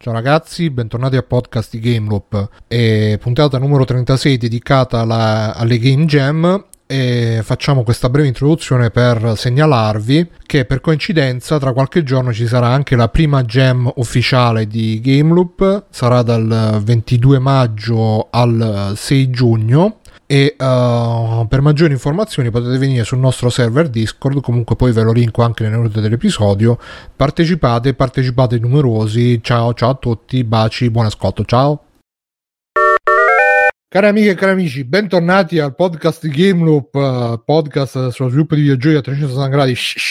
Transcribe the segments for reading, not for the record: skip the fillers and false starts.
Ciao ragazzi, bentornati a podcast di Gameloop, puntata numero 36 dedicata alle Game Jam, e facciamo questa breve introduzione per segnalarvi che per coincidenza tra qualche giorno ci sarà anche la prima jam ufficiale di Gameloop, sarà dal 22 maggio al 6 giugno. E per maggiori informazioni potete venire sul nostro server Discord, comunque poi ve lo linko anche nelle note dell'episodio. Partecipate numerosi. Ciao a tutti, baci, buon ascolto, ciao. Cari amiche e cari amici, bentornati al podcast di Gameloop, podcast sullo sviluppo di videogiochi a 360 gradi.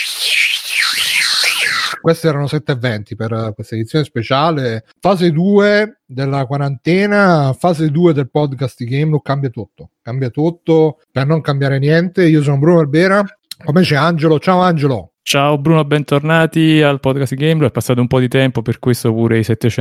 Questi erano 7 eventi per questa edizione speciale, fase 2 della quarantena, fase 2 del podcast di Gameloop. Cambia tutto per non cambiare niente. Io sono Bruno Albera, come c'è Angelo. Ciao Angelo. Ciao Bruno, bentornati al podcast di Gameloop. È passato un po' di tempo, per questo pure i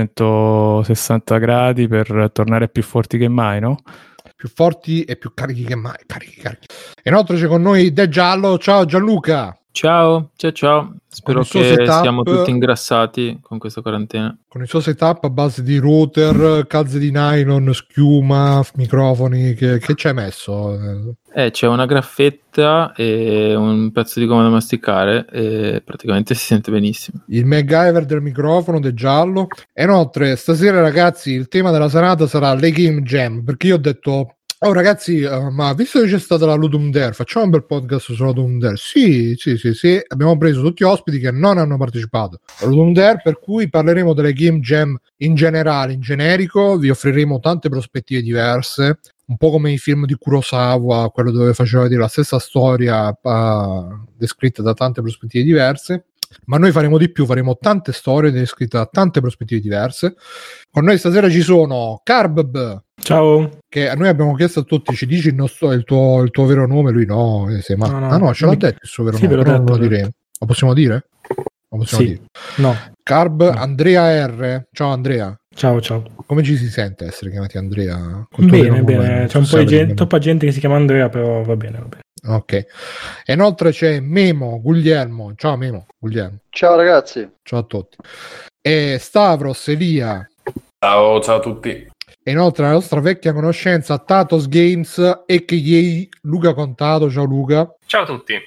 760 gradi per tornare più forti che mai, no? Più forti e più carichi che mai, carichi. E inoltre c'è con noi De Giallo. Ciao Gianluca. Ciao. Spero che siamo tutti ingrassati con questa quarantena. Con il suo setup a base di router, calze di nylon, schiuma, microfoni, che ci hai messo? C'è una graffetta e un pezzo di gomma da masticare e praticamente si sente benissimo. Il MacGyver del microfono De Giallo. E inoltre stasera ragazzi il tema della serata sarà le Game Jam, perché io ho detto: oh ragazzi, ma visto che c'è stata la Ludum Dare, facciamo un bel podcast sulla Ludum Dare. Sì, abbiamo preso tutti ospiti che non hanno partecipato alla Ludum Dare, per cui parleremo delle Game Jam in generale, in generico. Vi offriremo tante prospettive diverse, un po' come i film di Kurosawa, quello dove faceva vedere la stessa storia descritta da tante prospettive diverse. Ma noi faremo di più, faremo tante storie descritte da tante prospettive diverse. Con noi stasera ci sono Carb. Ciao. Che noi abbiamo chiesto a tutti: ci dici il tuo vero nome? Lui no, no, ce l'ha detto il suo vero nome, però non lo diremo. Lo possiamo dire? Dire. No. Carb, no. Andrea R. Ciao Andrea. Ciao. Come ci si sente essere chiamati Andrea? Bene. C'è un po' di troppa gente che si chiama Andrea, però va bene. Ok. E inoltre c'è Memo Guglielmo. Ciao Memo Guglielmo. Ciao ragazzi. Ciao a tutti. E Stavros Elia. Ciao a tutti. E inoltre la nostra vecchia conoscenza Tatos Games a.k.a. Luca Contato. Ciao Luca. Ciao a tutti.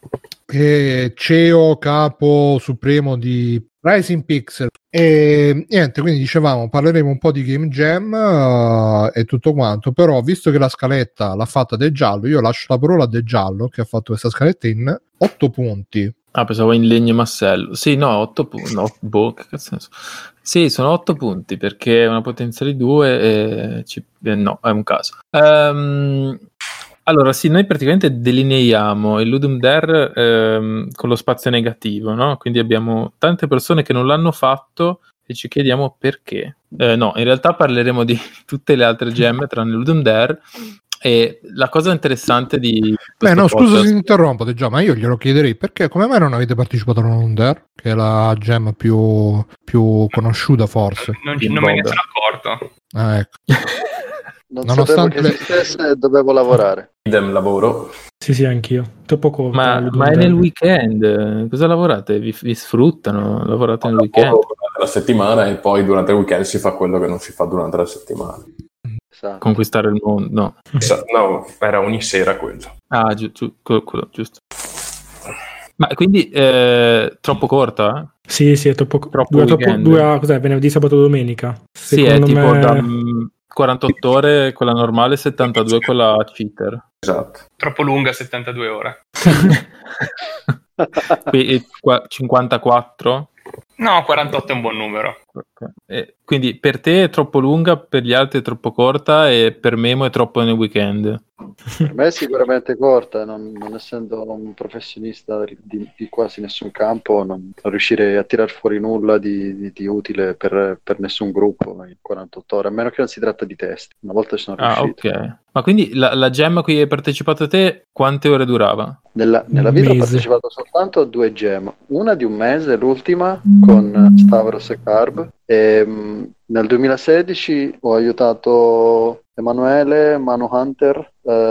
E CEO capo supremo di Rising Pixel. E niente, quindi dicevamo parleremo un po' di Game Jam e tutto quanto, però visto che la scaletta l'ha fatta De Giallo, io lascio la parola a De Giallo che ha fatto questa scaletta in 8 punti. Ah, pensavo in legno e massello. Sì, no, 8 punti. No, che cazzo. Sì, sono 8 punti perché è una potenza di 2 e no, è un caso. Allora, sì, noi praticamente delineiamo il Ludum Dare con lo spazio negativo, no? Quindi abbiamo tante persone che non l'hanno fatto e ci chiediamo perché. No, in realtà parleremo di tutte le altre gemme tranne Ludum Dare. E la cosa interessante di scusa se interrompo già, ma io glielo chiederei perché, come mai non avete partecipato alla Ludum Dare, che è la gem più conosciuta forse. Non me ne sono accorto. Ah, ecco. Non sapevo che esistesse e dovevo lavorare. Idem lavoro. Sì, anch'io. Troppo corto. Ma è nel weekend. Cosa lavorate? Vi sfruttano? Lavorate nel weekend? Durante la settimana e poi durante il weekend si fa quello che non si fa durante la settimana. Esatto. Conquistare il mondo? No. No, era ogni sera quello. Ah, quello, giusto. Ma quindi troppo corta? Sì, è troppo dura cos'è? Venerdì, sabato, domenica. Sì, è tipo da 48 ore quella normale, 72 quella cheater. Esatto. Troppo lunga, 72 ore. Qui 54? No, 48 è un buon numero. Quindi per te è troppo lunga, per gli altri è troppo corta e per Memo è troppo nel weekend. Per me è sicuramente corta, non essendo un professionista di quasi nessun campo, non riuscirei a tirar fuori nulla di utile per nessun gruppo in 48 ore, a meno che non si tratta di test. Una volta ci sono riuscito. Ok. Ma quindi la gem a cui hai partecipato te, quante ore durava? Nella vita ho partecipato soltanto a 2 gem, una di un mese, l'ultima con Stavros e Carb, e nel 2016 ho aiutato Emanuele, Manu Hunter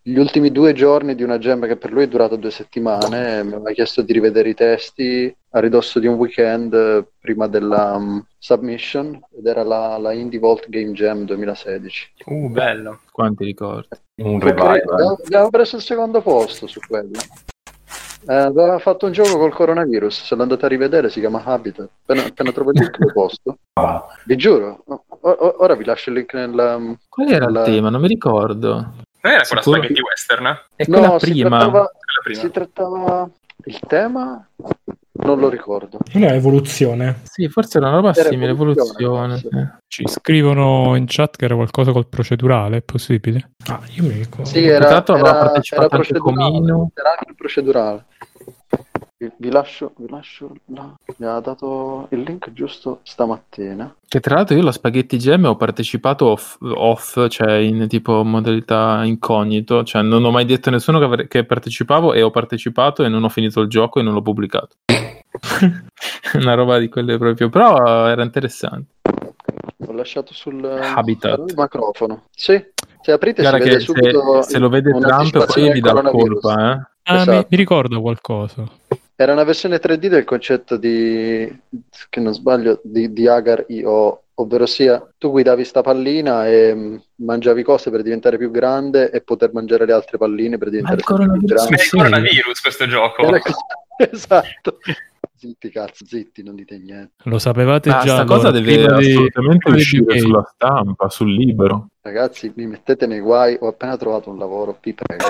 gli ultimi 2 giorni di una jam che per lui è durata 2 settimane, mi aveva chiesto di rivedere i testi a ridosso di un weekend prima della submission, ed era la Indie Vault Game Jam 2016. Bello. Quanti ricordi? Un revival. Abbiamo preso il secondo posto su quello. Aveva fatto un gioco col coronavirus, se l'andate a rivedere si chiama Habitat, appena trovo il link lo posto. Vi giuro, ora vi lascio il link nel... Qual era il tema? Non mi ricordo. Non era quella spaghetti western? È quella prima. Si trattava... Il tema? Non lo ricordo. Non è evoluzione? Sì, forse era una roba simile, evoluzione. Ci scrivono in chat che era qualcosa col procedurale, è possibile? Io mi ricordo. Sì, era partecipato anche Comino. Era anche il procedurale. Vi lascio là. Mi ha dato il link giusto stamattina. Che tra l'altro io alla Spaghetti Jam ho partecipato off, cioè in tipo modalità incognito, cioè non ho mai detto a nessuno che partecipavo, e ho partecipato e non ho finito il gioco e non l'ho pubblicato. Una roba di quelle proprio, però era interessante. L'ho lasciato sul microfono. Sì, se aprite si vede subito. Se lo vede Trump poi vi dà la colpa, Esatto. Mi ricordo qualcosa. Era una versione 3D del concetto di, che non sbaglio, di Agar.io, ovvero sia tu guidavi sta pallina e mangiavi cose per diventare più grande e poter mangiare le altre palline per diventare più grande. È il coronavirus questo gioco. Esatto. Zitti cazzo, zitti, non dite niente. Lo sapevate già. Questa cosa deve assolutamente uscire sulla stampa, sul libro. Ragazzi, mi mettete nei guai, ho appena trovato un lavoro, vi prego.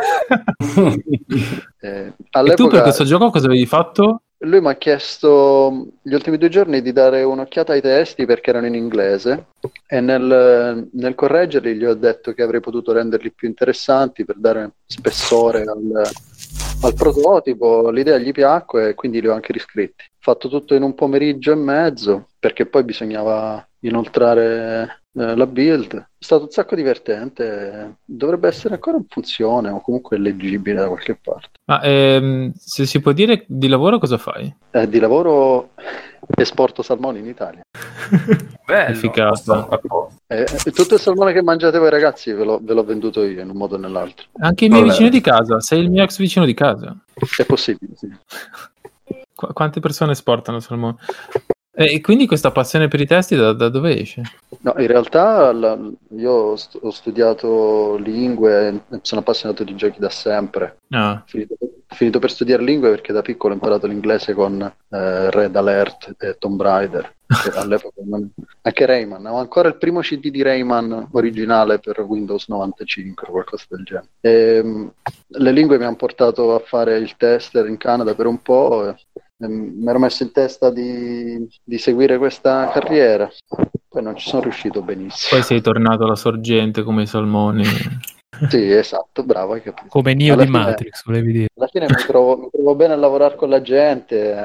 E tu per questo gioco cosa avevi fatto? Lui mi ha chiesto gli ultimi 2 giorni di dare un'occhiata ai testi perché erano in inglese, e nel correggerli gli ho detto che avrei potuto renderli più interessanti per dare spessore al prototipo. L'idea gli piacque e quindi li ho anche riscritti. Ho fatto tutto in un pomeriggio e mezzo perché poi bisognava inoltrare la build. È stato un sacco divertente, dovrebbe essere ancora in funzione o comunque leggibile da qualche parte. Ma se si può dire, di lavoro cosa fai? Di lavoro esporto salmoni in Italia. Bello. Efficace. Tutto il salmone che mangiate voi ragazzi ve l'ho venduto io in un modo o nell'altro. Anche i miei vicini di casa, sei il mio ex vicino di casa. È possibile, sì. Quante persone esportano salmone? E quindi questa passione per i testi da dove esce? No, in realtà io ho studiato lingue e sono appassionato di giochi da sempre. Finito per studiare lingue perché da piccolo ho imparato l'inglese con Red Alert e Tomb Raider. All'epoca anche Rayman, avevo ancora il primo CD di Rayman originale per Windows 95 o qualcosa del genere. Le lingue mi hanno portato a fare il tester in Canada per un po'. Mi ero messo in testa di seguire questa carriera, poi non ci sono riuscito benissimo. Poi sei tornato alla sorgente come i salmoni. Sì, esatto, bravo, hai capito. Come Neo di Matrix, volevi dire. Alla fine mi trovo bene a lavorare con la gente,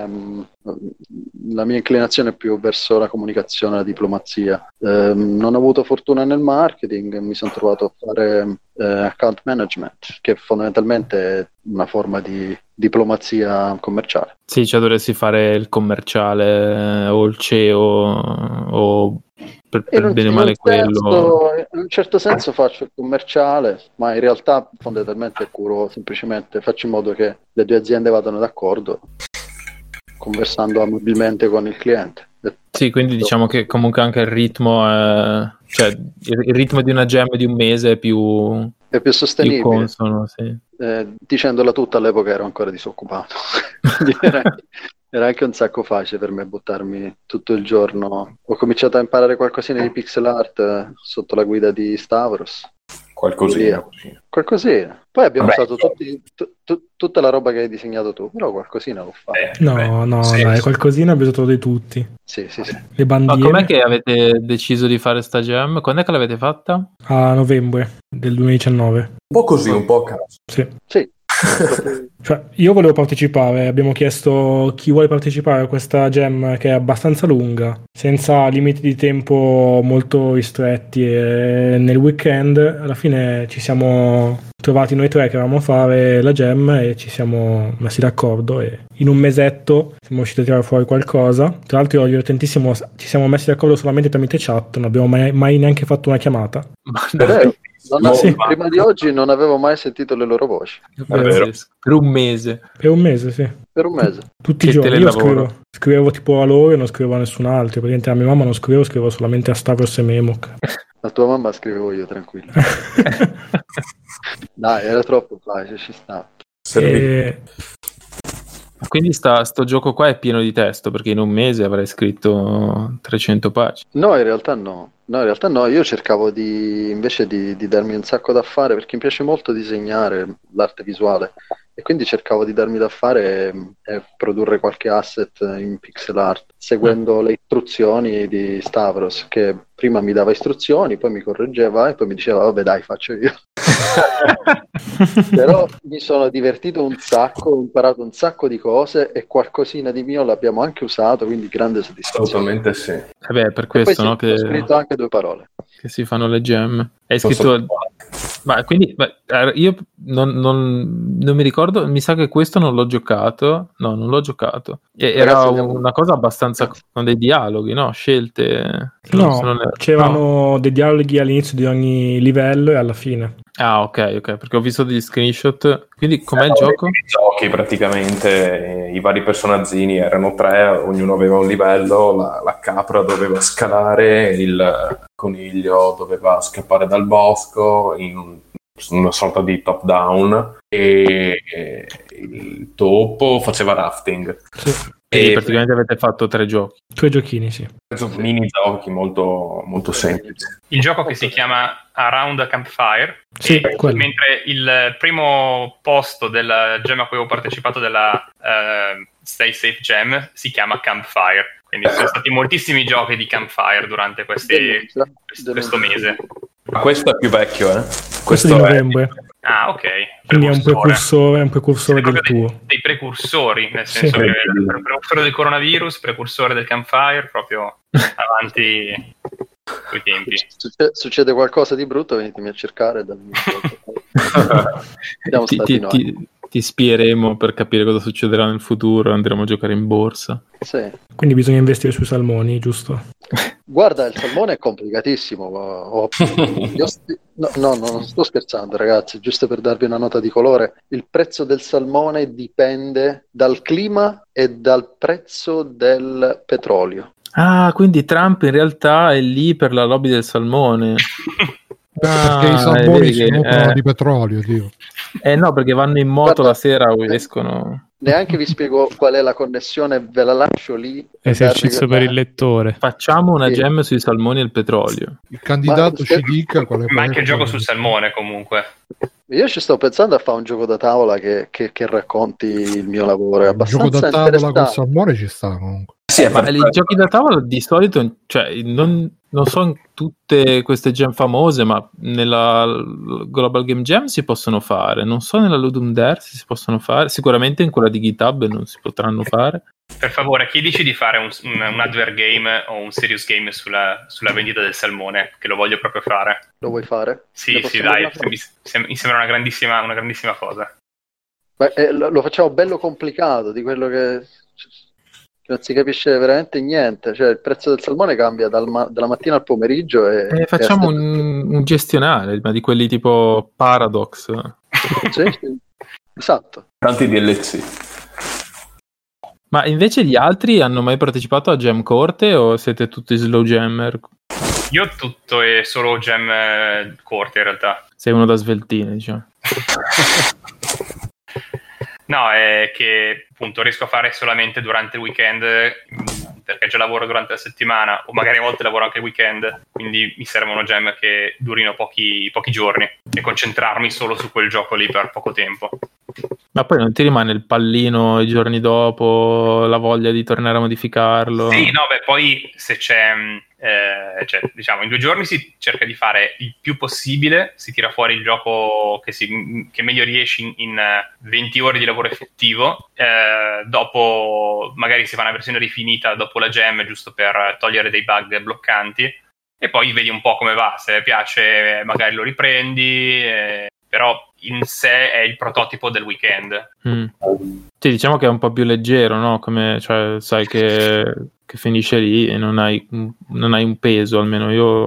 la mia inclinazione è più verso la comunicazione e la diplomazia. Non ho avuto fortuna nel marketing, mi sono trovato a fare account management, che fondamentalmente è una forma di diplomazia commerciale. Sì, cioè dovresti fare il commerciale o il CEO o per bene o male quello. In un certo senso faccio il commerciale, ma in realtà fondamentalmente curo semplicemente, faccio in modo che le 2 aziende vadano d'accordo conversando amabilmente con il cliente. Sì, quindi diciamo che comunque anche il ritmo cioè il ritmo di una jam di un mese è più sostenibile, più consono, sì. Dicendola tutta, all'epoca ero ancora disoccupato. Era anche un sacco facile per me buttarmi tutto il giorno. Ho cominciato a imparare qualcosina di pixel art sotto la guida di Stavros. Qualcosina. Poi abbiamo usato tutta la roba che hai disegnato tu, però qualcosina l'ho fatto. No, dai, qualcosina abbiamo usato di tutti. Sì. Le bandiere. Ma com'è che avete deciso di fare sta jam? Quando è che l'avete fatta? A novembre del 2019. Un po' così, un po' a caso. Sì. Cioè, io volevo partecipare, abbiamo chiesto chi vuole partecipare a questa jam che è abbastanza lunga, senza limiti di tempo molto ristretti, e nel weekend alla fine ci siamo trovati noi 3 che avevamo a fare la jam e ci siamo messi d'accordo e in un mesetto siamo riusciti a tirare fuori qualcosa. Tra l'altro ci siamo messi d'accordo solamente tramite chat, non abbiamo mai neanche fatto una chiamata. Prima di oggi non avevo mai sentito le loro voci. vero. Per un mese. Per un mese, sì. Per un mese. Tutti i giorni. Io scrivevo tipo a loro e non scrivevo a nessun altro. Praticamente a mia mamma non scrivevo solamente a Stavros e Memok. La tua mamma scrivevo io, tranquillo. Dai, era troppo facile, ci sta. Quindi sto gioco qua è pieno di testo, perché in un mese avrei scritto 300 pagine. No, in realtà no. Io cercavo invece di darmi un sacco da fare, perché mi piace molto disegnare l'arte visuale, e quindi cercavo di darmi da fare e produrre qualche asset in pixel art, seguendo le istruzioni di Stavros, che prima mi dava istruzioni, poi mi correggeva e poi mi diceva vabbè dai, faccio io. Però mi sono divertito un sacco, ho imparato un sacco di cose e qualcosina di mio l'abbiamo anche usato, quindi grande soddisfazione. Assolutamente sì. Vabbè, per questo, no, ho scritto anche 2 parole. Che si fanno le gem. Hai scritto... Ma quindi io non mi ricordo, mi sa che questo non l'ho giocato. No, non l'ho giocato. Era una cosa abbastanza con dei dialoghi, no? Scelte. C'erano dei dialoghi all'inizio di ogni livello e alla fine. Ah, ok, perché ho visto degli screenshot. Quindi com'è il gioco? I giochi praticamente, i vari personaggini erano 3, ognuno aveva un livello, la capra doveva scalare, il coniglio doveva scappare dal bosco in una sorta di top down e il topo faceva rafting. Sì. E praticamente avete fatto 3 giochi. 2 giochini, sì. Mini giochi molto, molto semplici. Il gioco che si chiama Around a Campfire, sì, mentre il primo posto della gem a cui avevo partecipato della Stay Safe Gem si chiama Campfire. Quindi ci sono stati moltissimi giochi di Campfire durante questo mese. Ma questo è più vecchio, Questo è di novembre. Ah, ok. Quindi è un precursore del tuo. Dei precursori, nel senso che il precursore del coronavirus, precursore del Campfire, proprio avanti coi tempi. Succede qualcosa di brutto, venitemi a cercare. Siamo stati noi. Ti spieremo per capire cosa succederà nel futuro, andremo a giocare in borsa. Sì. Quindi bisogna investire sui salmoni, giusto? Guarda, il salmone è complicatissimo. No, non sto scherzando, ragazzi, giusto per darvi una nota di colore. Il prezzo del salmone dipende dal clima e dal prezzo del petrolio. Ah, quindi Trump in realtà è lì per la lobby del salmone. Perché i salmoni si nutrono di petrolio, Dio. No, perché vanno in moto la sera o escono. Neanche vi spiego qual è la connessione, ve la lascio lì. Esercizio per il lettore. Facciamo una gem sui salmoni e il petrolio. Il candidato ci dica qual è. Ma anche il gioco sul salmone, comunque. Io ci sto pensando a fare un gioco da tavola che racconti il mio lavoro. È abbastanza un gioco da tavola col salmone ci sta comunque. Sì, ma i giochi da tavola di solito, cioè, non so in tutte queste gem famose, ma nella Global Game Jam si possono fare. Non so nella Ludum Dare se si possono fare. Sicuramente in quella di GitHub non si potranno fare. Per favore, chiedici di fare un advert game o un serious game sulla vendita del salmone, che lo voglio proprio fare. Lo vuoi fare? Sì, dai, mi sembra una grandissima cosa. Lo facciamo bello complicato, di quello che non si capisce veramente niente. Cioè, il prezzo del salmone cambia dalla mattina al pomeriggio. Facciamo un gestionale, ma di quelli tipo Paradox. Sì, esatto. Tanti DLC. Ma invece gli altri hanno mai partecipato a Jam Corte o siete tutti slow jammer? Io tutto e solo Jam Corte in realtà. Sei uno da sveltine, diciamo. No, è che appunto riesco a fare solamente durante il weekend, perché già lavoro durante la settimana, o magari a volte lavoro anche il weekend, quindi mi servono gem che durino pochi giorni e concentrarmi solo su quel gioco lì per poco tempo. Ma poi non ti rimane il pallino i giorni dopo, la voglia di tornare a modificarlo? Sì, no, beh, poi se c'è, diciamo, in 2 giorni si cerca di fare il più possibile, si tira fuori il gioco che meglio riesci in 20 ore di lavoro effettivo, dopo magari si fa una versione rifinita dopo la gem, giusto per togliere dei bug bloccanti, e poi vedi un po' come va, se piace magari lo riprendi, però in sé è il prototipo del weekend. Sì, diciamo che è un po' più leggero, no? Come, cioè, sai che finisce lì e non hai un peso, almeno io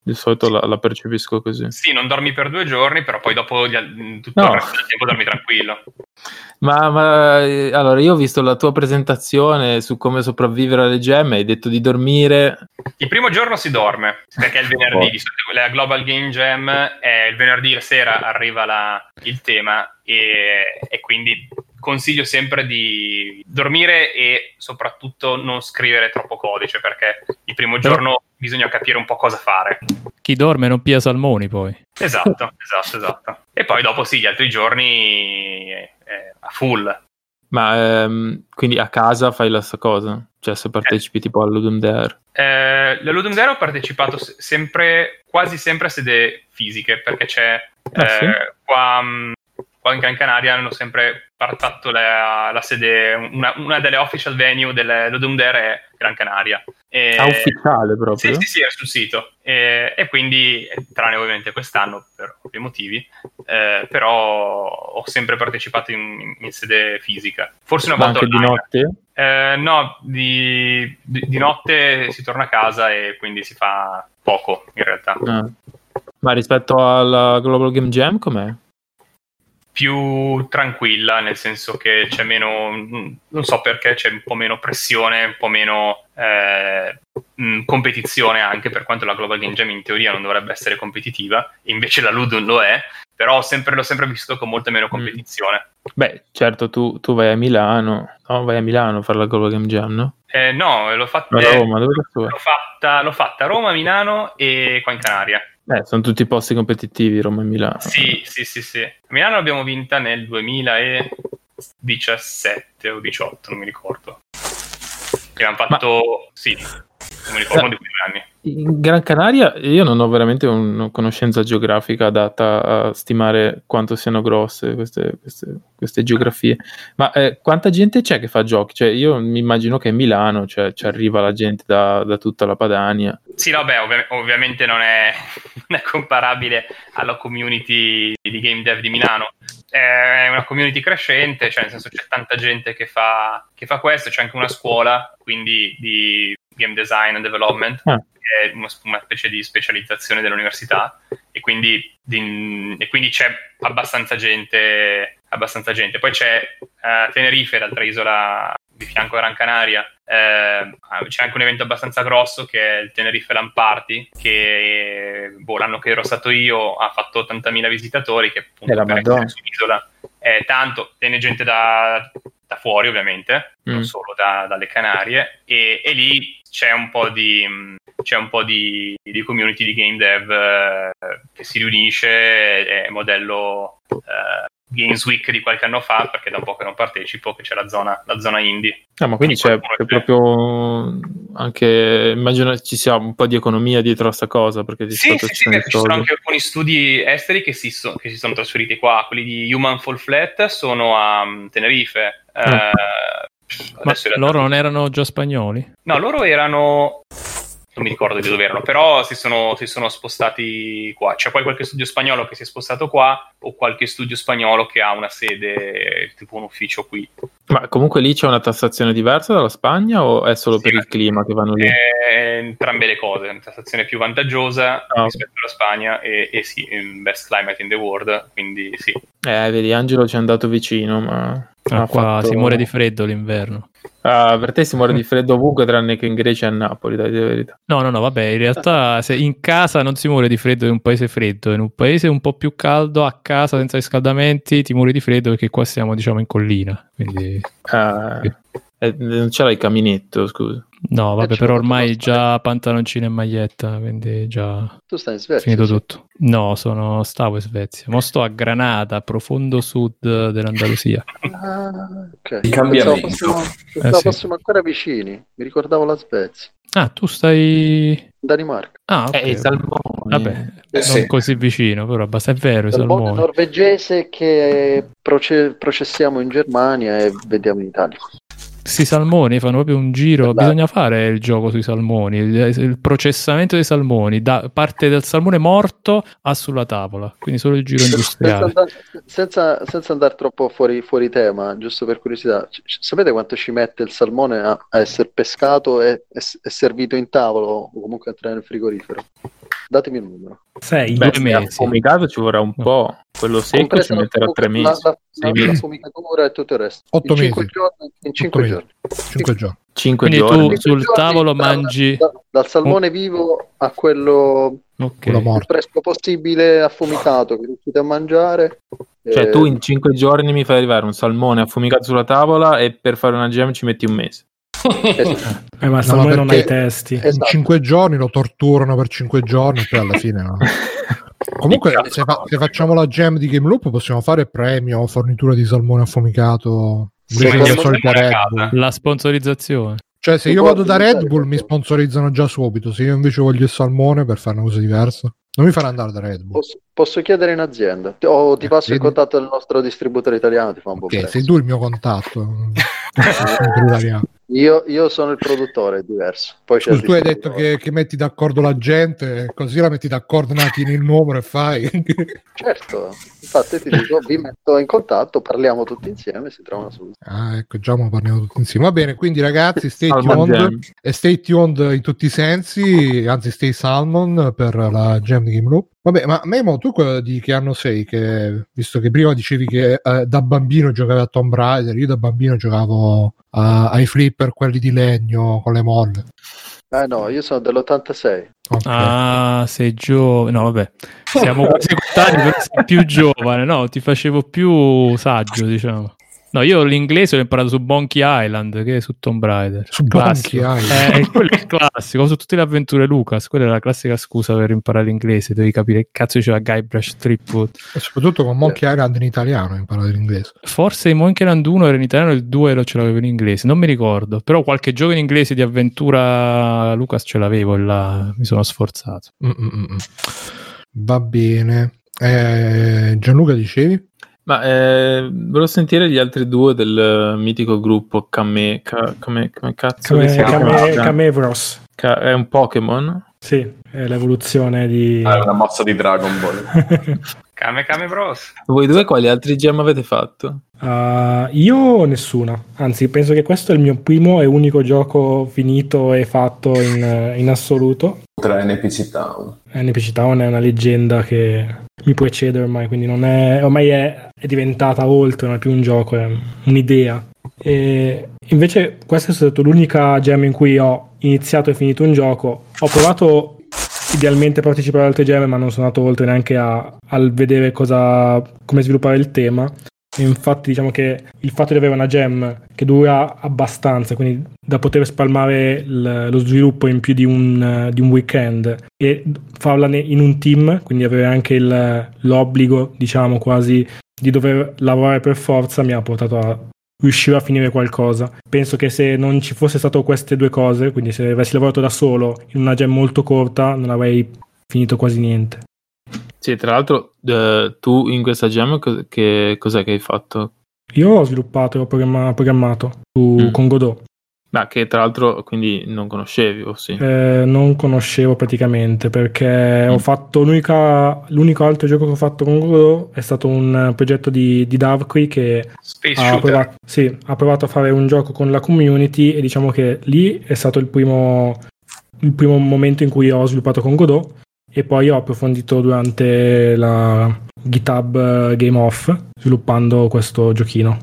Di solito la percepisco così. Sì, non dormi per 2 giorni, però poi dopo tutto il resto del tempo dormi tranquillo. Ma allora, io ho visto la tua presentazione su come sopravvivere alle gemme, hai detto di dormire. Il primo giorno si dorme, perché è il venerdì, di solito la Global Game Jam è il venerdì la sera, arriva il tema e quindi consiglio sempre di dormire e soprattutto non scrivere troppo codice, perché il primo giorno bisogna capire un po' cosa fare. Chi dorme non pia salmoni poi. Esatto. E poi dopo sì, gli altri giorni a full. Ma quindi a casa fai la stessa cosa? Cioè se partecipi tipo al Ludum Dare? La Ludum Dare ho partecipato quasi sempre a sede fisiche, perché c'è sì? qua in Gran Canaria hanno sempre fatto la sede, una delle official venue del Ludum Dare è Gran Canaria. Ufficiale proprio? Sì, era sul sito. E quindi, tranne ovviamente quest'anno per ovvi motivi, però ho sempre partecipato in sede fisica. Forse una volta anche online. Di notte? No, di notte si torna a casa e quindi si fa poco in realtà. Ma rispetto alla Global Game Jam com'è? Più tranquilla, nel senso che c'è meno, non so perché, c'è un po' meno pressione, un po' meno competizione, anche per quanto la Global Game Jam in teoria non dovrebbe essere competitiva, e invece la Ludum lo è, però l'ho sempre visto con molta meno competizione. Beh, certo, tu vai a Milano, no? Vai a Milano a fare la Global Game Jam, no? No, l'ho fatta a Roma, dove l'ho fatta a Roma, Milano e qua in Canaria. Sono tutti posti competitivi, Roma e Milano. Sì. Milano l'abbiamo vinta nel 2017 o 18, non mi ricordo. Abbiamo fatto, sì, non mi ricordo di quegli anni. In Gran Canaria io non ho veramente una conoscenza geografica adatta a stimare quanto siano grosse queste geografie, ma quanta gente c'è che fa giochi? Cioè, io mi immagino che a Milano ci arriva la gente da tutta la Padania. Sì, no, beh, ovviamente non è comparabile alla community di game dev di Milano. È una community crescente, cioè nel senso c'è tanta gente che fa questo, c'è anche una scuola quindi di game design and development, che è una specie di specializzazione dell'università, e quindi c'è abbastanza gente. Poi c'è Tenerife, l'altra isola di fianco a Gran Canaria, c'è anche un evento abbastanza grosso che è il Tenerife LAN Party, che l'anno che ero stato io ha fatto 80.000 visitatori, che appunto per essere sull'isola è tanto, tiene gente da fuori ovviamente, non solo dalle Canarie, e lì c'è un po' di community di game dev che si riunisce, è modello Games Week di qualche anno fa, perché da un po' che non partecipo, che c'è la zona indie. Ma quindi c'è proprio anche, immagino ci sia un po' di economia dietro a sta cosa, perché sì, ci sono anche alcuni studi esteri che si sono trasferiti qua. Quelli di Human Fall Flat sono a Tenerife. Ma loro non erano già spagnoli? No, loro erano, non mi ricordo di dove erano, però si sono spostati qua. C'è poi qualche studio spagnolo che si è spostato qua, o qualche studio spagnolo che ha una sede, tipo un ufficio qui. Ma comunque lì c'è una tassazione diversa dalla Spagna, o è solo per il clima che vanno lì? Entrambe le cose, una tassazione più vantaggiosa rispetto alla Spagna, e sì, best climate in the world, quindi sì. Vedi, Angelo ci è andato vicino, ma qua si muore di freddo l'inverno. Per te si muore di freddo ovunque, tranne che in Grecia e a Napoli, dai, di verità. No, vabbè, in realtà se in casa non si muore di freddo in un paese freddo, in un paese un po' più caldo, a casa senza riscaldamenti ti muori di freddo, perché qua siamo, diciamo, in collina, quindi non ce l'hai il caminetto, scusa. No, vabbè, però ormai già pantaloncino e maglietta, quindi già tu stai in Svezia, finito tutto. No, stavo in Svezia, mo sto a Granada, profondo sud dell'Andalusia. Ok. Il cambiamento. Pensavo fossimo ancora vicini, mi ricordavo la Svezia. Tu stai Danimarca. Ok. I salmoni. Vabbè, non così vicino, però è vero, i salmoni. Norvegese che processiamo in Germania e vendiamo in Italia. Questi salmoni fanno proprio un giro. Bisogna fare il gioco sui salmoni, il processamento dei salmoni, parte del salmone morto a sulla tavola, quindi solo il giro industriale. Senza andare troppo fuori tema, giusto per curiosità, sapete quanto ci mette il salmone a essere pescato e servito in tavolo, o comunque entrare nel frigorifero? datemi il numero. 6. Beh, 2 mesi. affumicato ci vorrà un po'. Quello secco ci metterà 3 mesi. La fumicatura e tutto il resto. 8 mesi. 5 giorni. 5 giorni. 5 Quindi giorni. tu sul tavolo mangi dal salmone vivo a quello Quello il morto. presto possibile affumicato che riuscite a mangiare. Cioè tu in 5 giorni mi fai arrivare un salmone affumicato sulla tavola e per fare una jam ci metti un mese. Esatto. Ma il salmone non ha i testi. In Esatto. 5 giorni lo torturano per 5 giorni e poi alla fine no. Comunque se facciamo la jam di Game Loop possiamo fare premio fornitura di salmone affumicato invece della solita Red Bull. la sponsorizzazione. Cioè se io vado da Red Bull mi sponsorizzano già subito, se io invece voglio il salmone per fare una cosa diversa non mi farà andare da Red Bull. Posso chiedere in azienda o ti passo il vedi? contatto del nostro distributore italiano, ti fa un po' Ok, prezzo. sei tu il mio contatto. Io sono il produttore, è diverso. Poi c'è il Tu hai detto distributore. che metti d'accordo la gente, così la metti d'accordo un attimo il numero e fai. Certo, infatti ti dico, vi metto in contatto, parliamo tutti insieme e si trova una soluzione. Ah, ecco, già ne parliamo tutti insieme. Va bene, quindi ragazzi, stay Salmon tuned jam. e stay tuned in tutti i sensi, anzi stay salmon per la Jam di Game Loop. Vabbè, ma Memo, tu di che anno sei? Che, visto che prima dicevi che da bambino giocavi a Tomb Raider, io da bambino giocavo ai flipper, quelli di legno con le molle. No, io sono dell'86. Okay. Ah, sei giovane. No, vabbè, siamo quasi coetanei, però sei più giovane, no? Ti facevo più saggio, diciamo. No, io l'inglese l'ho imparato su Monkey Island, che è su Tomb Raider. Su Classico. Monkey Island. Quello è il classico, su tutte le avventure Lucas. Quella è la classica scusa per imparare l'inglese. Devi capire che cazzo diceva Guybrush Threepwood. E soprattutto con Monkey Island in italiano ho imparato l'inglese. Forse in Monkey Island 1 era in italiano, il 2 ce l'avevo in inglese, non mi ricordo. Però qualche gioco in inglese di avventura Lucas ce l'avevo e là mi sono sforzato. Va bene. Gianluca, dicevi? Ma volevo sentire gli altri due del mitico gruppo come cazzo che si chiama? Camevros. È un Pokémon? Sì, è l'evoluzione di... È una mossa di Dragon Ball. Kame Bros. Voi due quali altri gem avete fatto? Io nessuna, anzi penso che questo è il mio primo e unico gioco finito e fatto in assoluto. Tra NPC Town. NPC Town è una leggenda che mi precede ormai, quindi non è, ormai è diventata oltre, non è più un gioco, è un'idea. E invece questa è stata l'unica gem in cui ho iniziato e finito un gioco. Ho provato idealmente a partecipare ad altre gem, ma non sono andato oltre neanche al vedere come sviluppare il tema. E infatti diciamo che il fatto di avere una gem che dura abbastanza, quindi da poter spalmare lo sviluppo in più di un weekend e farla in un team, quindi avere anche l'obbligo, diciamo quasi, di dover lavorare per forza, mi ha portato a riuscire a finire qualcosa. Penso che se non ci fosse stato queste due cose, quindi se avessi lavorato da solo in una gem molto corta, non avrei finito quasi niente. Sì, tra l'altro tu in questa gem cos'è che hai fatto? Io ho sviluppato e ho programmato con Godot. Ma che tra l'altro quindi non conoscevi, o sì? Non conoscevo praticamente, perché ho fatto l'unico altro gioco che ho fatto con Godot è stato un progetto di Davqui che ha provato a fare un gioco con la community, e diciamo che lì è stato il primo momento in cui ho sviluppato con Godot, e poi ho approfondito durante la GitHub Game Off sviluppando questo giochino.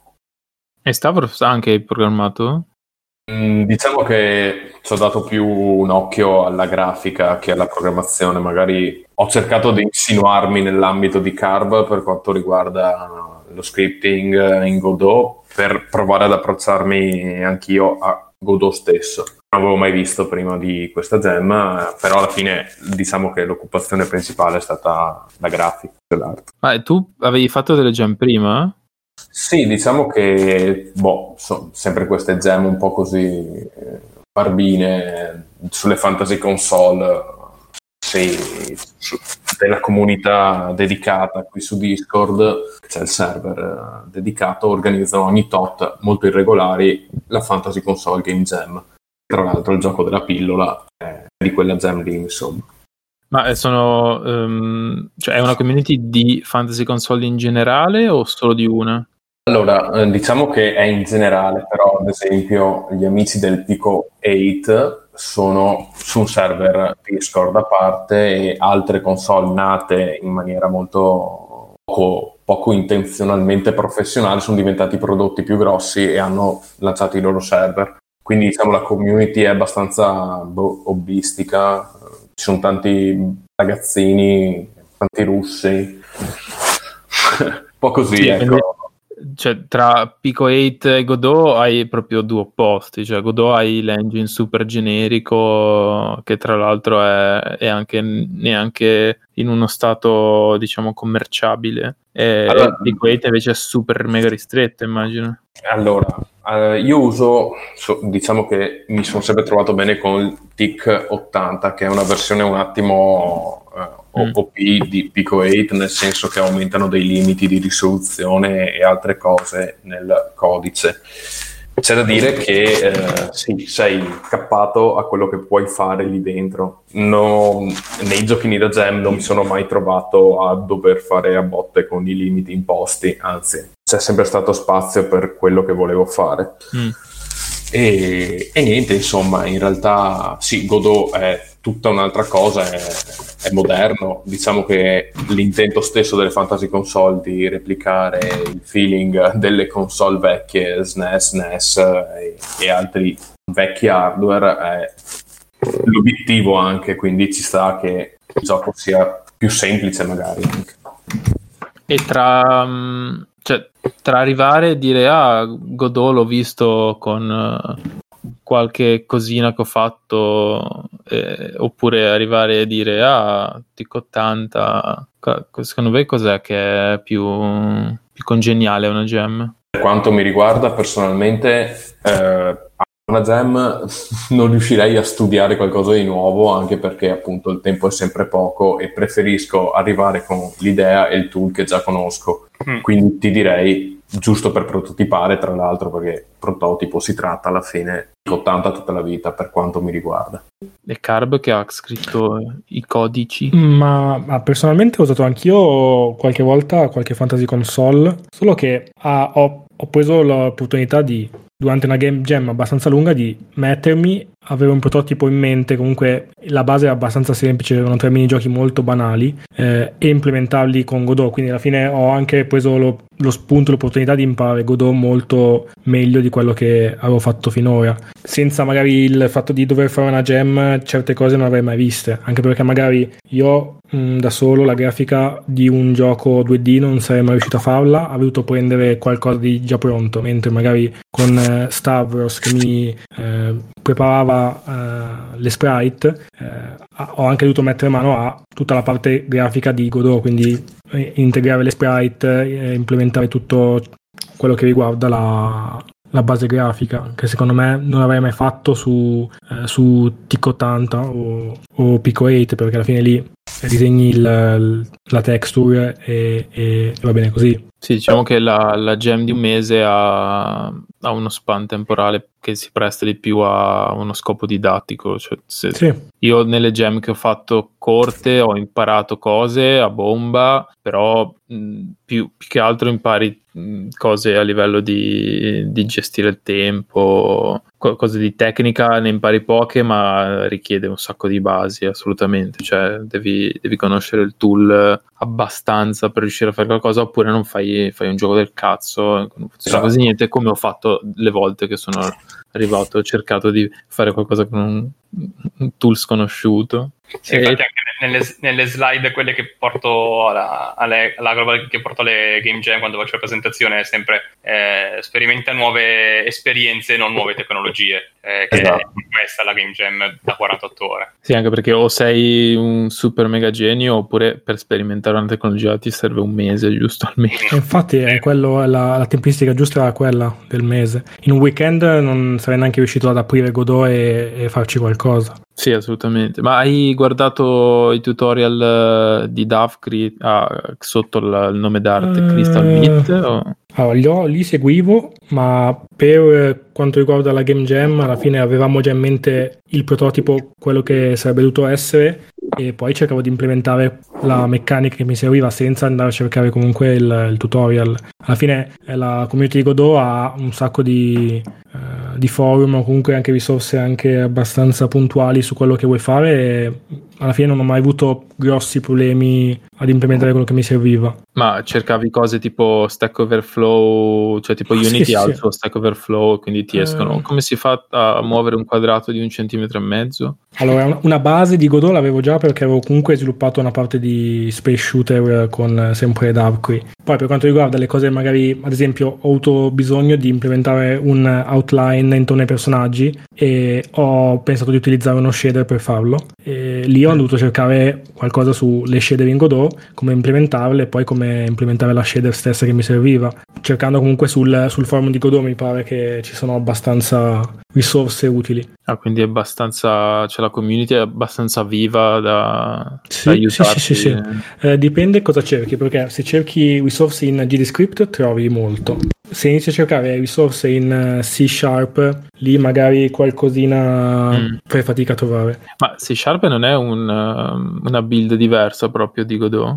E Stavros anche hai programmato? Diciamo che ci ho dato più un occhio alla grafica che alla programmazione. Magari ho cercato di insinuarmi nell'ambito di Carb per quanto riguarda lo scripting in Godot, per provare ad approcciarmi anch'io a Godot stesso. Non avevo mai visto prima di questa gem, però alla fine diciamo che l'occupazione principale è stata la grafica dell'arte. Ma tu avevi fatto delle gem prima? Sì, diciamo che sono sempre queste gem un po' così barbine sulle fantasy console, della comunità dedicata qui su Discord, c'è il server dedicato, organizzano ogni tot molto irregolari la fantasy console game jam. Tra l'altro il gioco della pillola è di quella gem lì, insomma. Ma è una community di fantasy console in generale o solo di una? Allora, diciamo che è in generale, però ad esempio gli amici del Pico 8 sono su un server Discord a parte, e altre console nate in maniera molto poco intenzionalmente professionale sono diventati prodotti più grossi e hanno lanciato i loro server. Quindi diciamo la community è abbastanza hobbistica, ci sono tanti ragazzini, tanti russi, un po' così, sì, ecco. Cioè, tra Pico 8 e Godot hai proprio due opposti, cioè Godot hai l'engine super generico che tra l'altro è anche neanche in uno stato diciamo commerciabile, e allora, Pico 8 invece è super mega ristretto, immagino. Allora, io uso, diciamo che mi sono sempre trovato bene con il TIC 80, che è una versione un attimo OP di Pico 8, nel senso che aumentano dei limiti di risoluzione e altre cose nel codice. C'è da dire che sì, sei cappato a quello che puoi fare lì dentro. Nei giochini da Gem non mi sono mai trovato a dover fare a botte con i limiti imposti, anzi c'è sempre stato spazio per quello che volevo fare. E niente, insomma, in realtà sì, Godot è tutta un'altra cosa, è moderno. Diciamo che l'intento stesso delle fantasy console di replicare il feeling delle console vecchie SNES, NES e altri vecchi hardware è l'obiettivo anche, quindi ci sta che il gioco sia più semplice magari anche. E tra arrivare e dire Godot l'ho visto con qualche cosina che ho fatto, oppure arrivare e dire TIC 80, secondo voi cos'è che è più congeniale a una gem? Per quanto mi riguarda personalmente, una gem non riuscirei a studiare qualcosa di nuovo, anche perché appunto il tempo è sempre poco e preferisco arrivare con l'idea e il tool che già conosco. Quindi ti direi, giusto per prototipare, tra l'altro, perché prototipo si tratta alla fine, 80 tutta la vita per quanto mi riguarda. E Carb che ha scritto i codici? Ma personalmente ho usato anch'io qualche volta qualche fantasy console, solo che ho preso l'opportunità di, durante una game jam abbastanza lunga, di mettermi, avere un prototipo in mente. Comunque la base è abbastanza semplice, erano 3 minigiochi molto banali, e implementarli con Godot, quindi alla fine ho anche preso lo spunto, l'opportunità di imparare Godot molto meglio di quello che avevo fatto finora, senza magari il fatto di dover fare una jam. Certe cose non avrei mai viste, anche perché magari io da solo la grafica di un gioco 2D non sarei mai riuscito a farla, avrei dovuto prendere qualcosa di già pronto, mentre magari con Stavros che mi preparava le sprite, ho anche dovuto mettere mano a tutta la parte grafica di Godot, quindi integrare le sprite, implementare tutto quello che riguarda la base grafica, che secondo me non avrei mai fatto su TIC 80 o Pico 8, perché alla fine lì disegni la texture e va bene così. Sì, diciamo che la gem di un mese ha uno span temporale che si presta di più a uno scopo didattico. Cioè, sì. Io nelle gem che ho fatto corte ho imparato cose a bomba, però più che altro impari cose a livello di gestire il tempo, cose di tecnica ne impari poche, ma richiede un sacco di basi, assolutamente. Cioè devi conoscere il tool abbastanza per riuscire a fare qualcosa, oppure non fai un gioco del cazzo, non funziona quasi niente, come ho fatto le volte che sono arrivato, ho cercato di fare qualcosa con un tool sconosciuto. Sì, infatti anche nelle slide, quelle che porto alla global, che porto alle Game Jam quando faccio la presentazione, è sempre sperimenta nuove esperienze, non nuove tecnologie, che esatto. è questa la Game Jam da 48 ore. Sì, anche perché o sei un super mega genio, oppure per sperimentare una tecnologia ti serve un mese, giusto, almeno. Infatti è quello, la tempistica giusta era quella del mese. In un weekend non sarei neanche riuscito ad aprire Godot e farci qualcosa. Sì, assolutamente. Ma hai guardato i tutorial di Dave sotto il nome d'arte Crystal Meat? Allora, li seguivo, ma per quanto riguarda la Game Jam alla fine avevamo già in mente il prototipo, quello che sarebbe dovuto essere, e poi cercavo di implementare la meccanica che mi serviva senza andare a cercare comunque il tutorial. Alla fine la community di Godot ha un sacco di forum o comunque anche risorse anche abbastanza puntuali su quello che vuoi fare, e alla fine non ho mai avuto grossi problemi ad implementare quello che mi serviva. Ma cercavi cose tipo Stack Overflow, cioè tipo Unity ha il suo Stack Overflow, quindi ti escono. Come si fa a muovere un quadrato di 1,5 centimetri? Allora, una base di Godot l'avevo già, perché avevo comunque sviluppato una parte di Space Shooter con sempre Darkly. Poi per quanto riguarda le cose, magari ad esempio ho avuto bisogno di implementare un outline intorno ai personaggi e ho pensato di utilizzare uno shader per farlo, e lì ho dovuto cercare qualcosa sulle shader in Godot, come implementarle e poi come implementare la shader stessa che mi serviva, cercando comunque sul forum di Godot. Mi pare che ci sono abbastanza risorse utili. Quindi è abbastanza, cioè la community è abbastanza viva da aiutarti. Sì. Dipende cosa cerchi, perché se cerchi risorse in GDScript trovi molto. Se inizi a cercare risorse in C#, lì magari qualcosina fai fatica a trovare. Ma C# non è una build diversa proprio di Godot?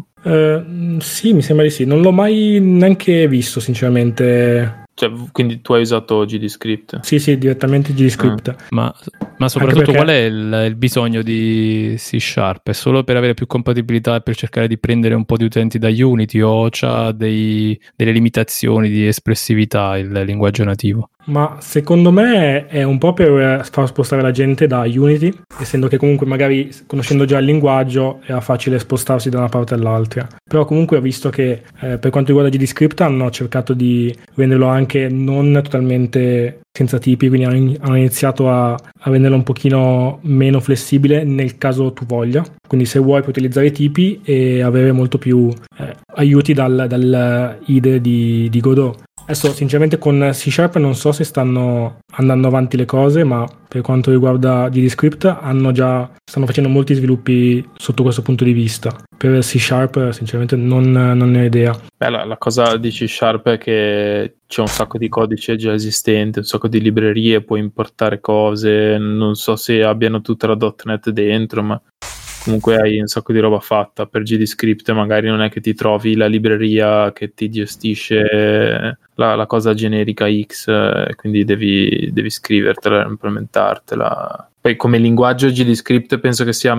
Sì, mi sembra di sì. Non l'ho mai neanche visto, sinceramente. Cioè, quindi tu hai usato GDScript? Sì, direttamente GDScript. Ma soprattutto qual è il bisogno di C#? È solo per avere più compatibilità e per cercare di prendere un po' di utenti da Unity, o c'ha delle limitazioni di espressività il linguaggio nativo? Ma secondo me è un po' per far spostare la gente da Unity, essendo che comunque magari conoscendo già il linguaggio era facile spostarsi da una parte all'altra. Però comunque ho visto che per quanto riguarda GDScript hanno cercato di renderlo anche non totalmente senza tipi, quindi hanno iniziato a renderlo un pochino meno flessibile nel caso tu voglia. Quindi se vuoi puoi utilizzare i tipi e avere molto più aiuti dal IDE di Godot. Adesso sinceramente con C# non so se stanno andando avanti le cose, ma per quanto riguarda GDScript stanno facendo molti sviluppi sotto questo punto di vista. Per C# sinceramente non ne ho idea. La cosa di C# è che c'è un sacco di codice già esistente, un sacco di librerie, puoi importare cose, non so se abbiano tutta la .NET dentro, ma comunque hai un sacco di roba fatta. Per GDScript magari non è che ti trovi la libreria che ti gestisce la cosa generica X, quindi devi scrivertela, implementartela. Poi come linguaggio GDScript penso che sia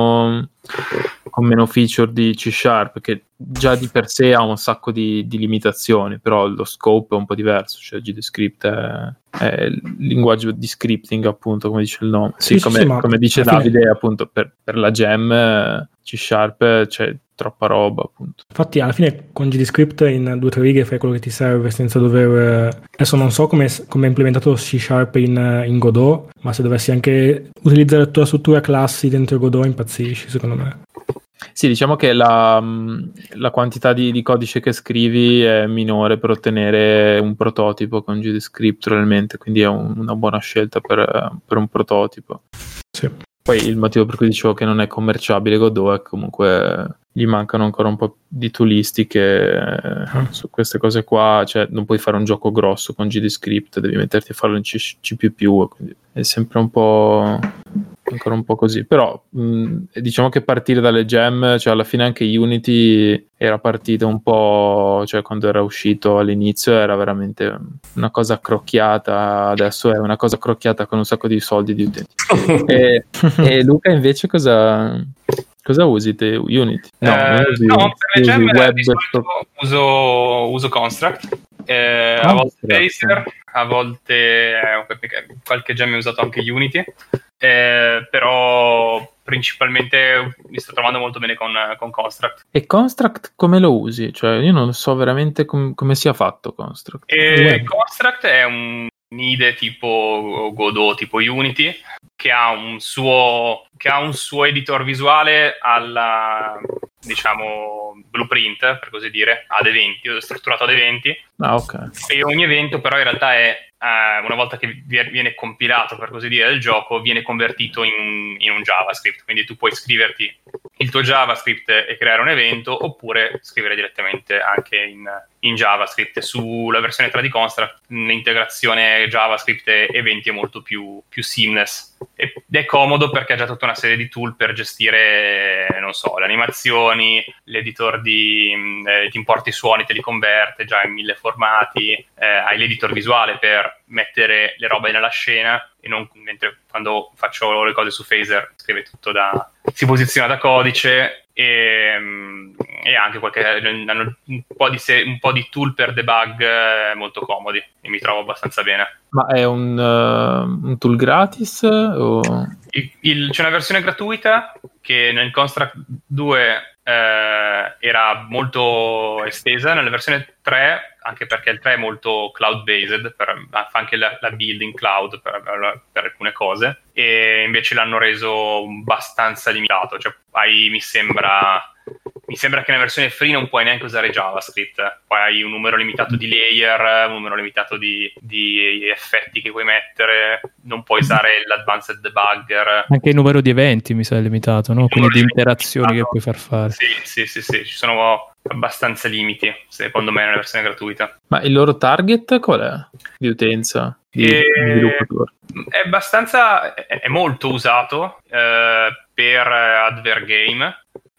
con meno feature di C#, che già di per sé ha un sacco di limitazioni, però lo scope è un po' diverso, cioè GDScript è il linguaggio di scripting, appunto, come dice il nome. Sì, come dice Davide, appunto, per la gem C# c'è troppa roba, appunto. Infatti alla fine con GDScript in 2 o 3 righe fai quello che ti serve senza dover... Adesso non so come è implementato C# in Godot, ma se dovessi anche utilizzare tutta la struttura classi dentro Godot impazzisci, secondo me. Sì, diciamo che la quantità di codice che scrivi è minore per ottenere un prototipo con GDScript, probabilmente, quindi è una buona scelta per un prototipo. Sì. Poi il motivo per cui dicevo che non è commerciabile Godot è che comunque gli mancano ancora un po' di toolistiche su queste cose qua, cioè non puoi fare un gioco grosso con GDScript, devi metterti a farlo in C++, quindi è sempre ancora un po' così. Però diciamo che partire dalle gem, cioè alla fine anche Unity era partita un po', cioè quando era uscito all'inizio era veramente una cosa accrocchiata, adesso è una cosa accrocchiata con un sacco di soldi di utenti. e Luca invece cosa usi te? Unity? No, per le gem di solito uso Construct, a volte Tracer, a volte qualche gem ho usato anche Unity, però principalmente mi sto trovando molto bene con Construct. E Construct come lo usi? Cioè io non so veramente come sia fatto Construct. Construct è un IDE tipo Godot, tipo Unity, che ha un suo editor visuale alla, diciamo, blueprint, per così dire, ad eventi, strutturato ad eventi. Ok. E ogni evento però in realtà è una volta che viene compilato, per così dire, il gioco, viene convertito in un JavaScript. Quindi tu puoi scriverti il tuo JavaScript e creare un evento, oppure scrivere direttamente anche in JavaScript. Sulla versione 3 di Construct l'integrazione JavaScript e eventi è molto più seamless, ed è comodo perché ha già tutta una serie di tool per gestire, non so, le animazioni, l'editor ti importi i suoni, te li converte già in 1000 formati, hai l'editor visuale per mettere le robe nella scena, e non, mentre quando faccio le cose su Phaser si posiziona da codice, e anche hanno un po' di tool per debug molto comodi, e mi trovo abbastanza bene. Ma è un tool gratis? O... C'è una versione gratuita che nel Construct 2 era molto estesa, nella versione 3, anche perché il 3 è molto cloud-based, fa anche la build in cloud per alcune cose, e invece l'hanno reso abbastanza limitato. Cioè, mi sembra che nella versione free non puoi neanche usare JavaScript, poi hai un numero limitato di layer, un numero limitato di effetti che puoi mettere, non puoi usare l'advanced debugger. Anche il numero di eventi mi sa è limitato, no? Quindi di interazioni che puoi far fare. Sì, ci sono abbastanza limiti, secondo me, nella versione gratuita. Ma il loro target qual è di utenza, di sviluppatori? È molto usato per advert game,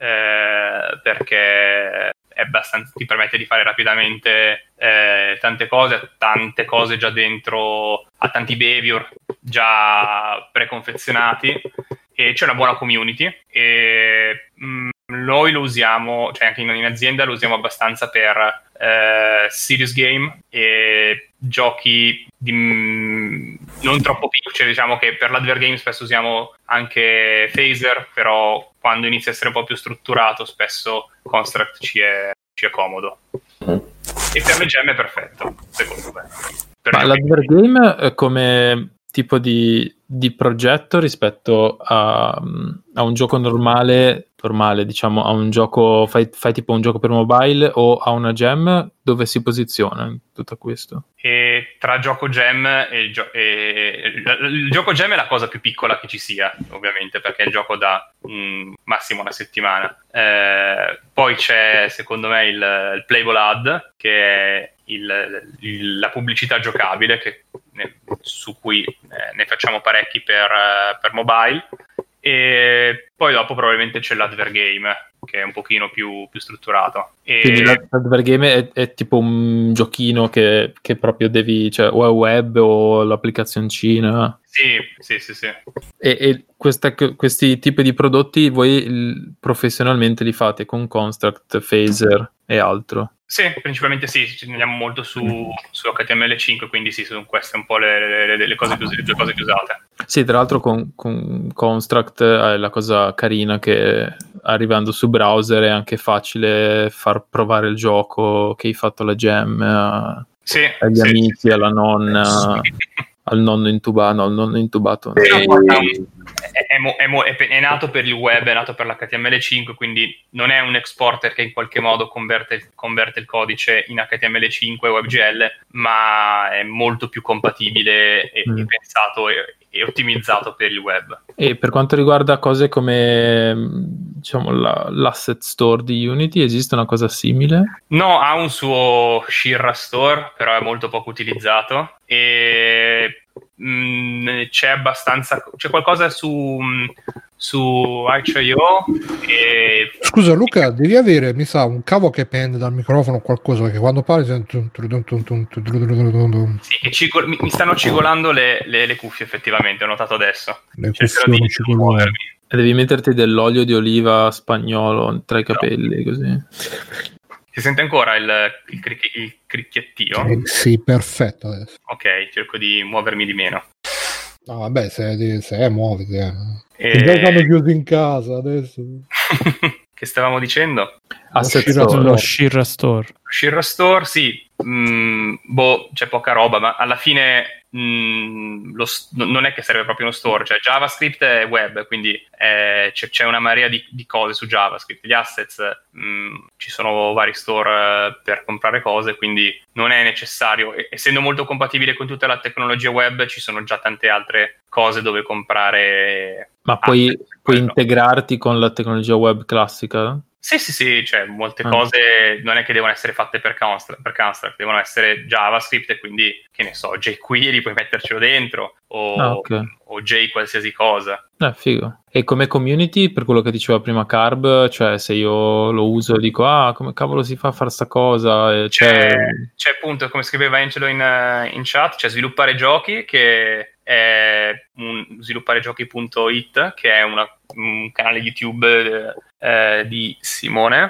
perché ti permette di fare rapidamente tante cose già dentro, ha tanti behavior già preconfezionati, e c'è una buona community, e noi lo usiamo, cioè anche in azienda lo usiamo abbastanza per serious game e giochi non troppo piccoli. Cioè, diciamo che per l'advert game spesso usiamo anche Phaser, però quando inizia a essere un po' più strutturato spesso Construct ci è comodo, e per le gemme è perfetto, secondo me. Ma l'advert game come tipo di progetto rispetto a un gioco normale, diciamo, a un gioco, fai tipo un gioco per mobile, o a una gem, dove si posiziona in tutto questo? E tra gioco gem e il gioco gem è la cosa più piccola che ci sia, ovviamente, perché è il gioco da massimo una settimana. Poi c'è, secondo me, il playable ad, che è la pubblicità giocabile, su cui ne facciamo parecchi per mobile, e poi dopo probabilmente c'è l'advert game, che è un pochino più strutturato. Quindi l'advert game è tipo un giochino che proprio devi, cioè, o è web o l'applicazioncina. Sì. E questi tipi di prodotti voi professionalmente li fate con Construct, Phaser e altro? Sì, principalmente sì, ci andiamo molto su HTML5, quindi sì, sono queste un po' le cose più usate. Sì, tra l'altro con Construct è la cosa carina che arrivando su browser è anche facile far provare il gioco che hai fatto la gem agli amici, alla nonna, al nonno intubato. È nato per il web, è nato per l'HTML5, quindi non è un exporter che in qualche modo converte il codice in HTML5 e WebGL, ma è molto più compatibile e pensato e ottimizzato per il web. E per quanto riguarda cose come, diciamo, l'asset store di Unity, esiste una cosa simile? No, ha un suo Shirra store, però è molto poco utilizzato, e c'è qualcosa su Itch.io. Scusa Luca, devi avere, mi sa, un cavo che pende dal microfono o qualcosa, perché quando parli sento sì, che mi stanno cigolando le cuffie, effettivamente, ho notato adesso. Le cuffie non cigolano. Devi metterti dell'olio di oliva spagnolo tra i capelli, così. Si sente ancora il cricchiettio? Sì, perfetto adesso. Ok, cerco di muovermi di meno. No, vabbè, se muoviti. Già siamo chiusi in casa adesso. Che stavamo dicendo? Lo Shirra Store. Shirra Store, sì. C'è poca roba, ma alla fine non è che serve proprio uno store, cioè JavaScript è web, quindi c'è una marea di cose su JavaScript. Gli assets, ci sono vari store per comprare cose, quindi non è necessario, essendo molto compatibile con tutta la tecnologia web, ci sono già tante altre cose dove comprare. Ma puoi integrarti con la tecnologia web classica? Sì, cioè molte cose non è che devono essere fatte per Construct, devono essere JavaScript, e quindi, che ne so, jQuery puoi mettercelo dentro, o J qualsiasi cosa. Figo. E come community, per quello che diceva prima Carb, cioè se io lo uso dico, come cavolo si fa a fare sta cosa? C'è appunto, come scriveva Angelo in chat, c'è Sviluppare Giochi, che è svilupparegiochi.it, che è un canale YouTube di Simone,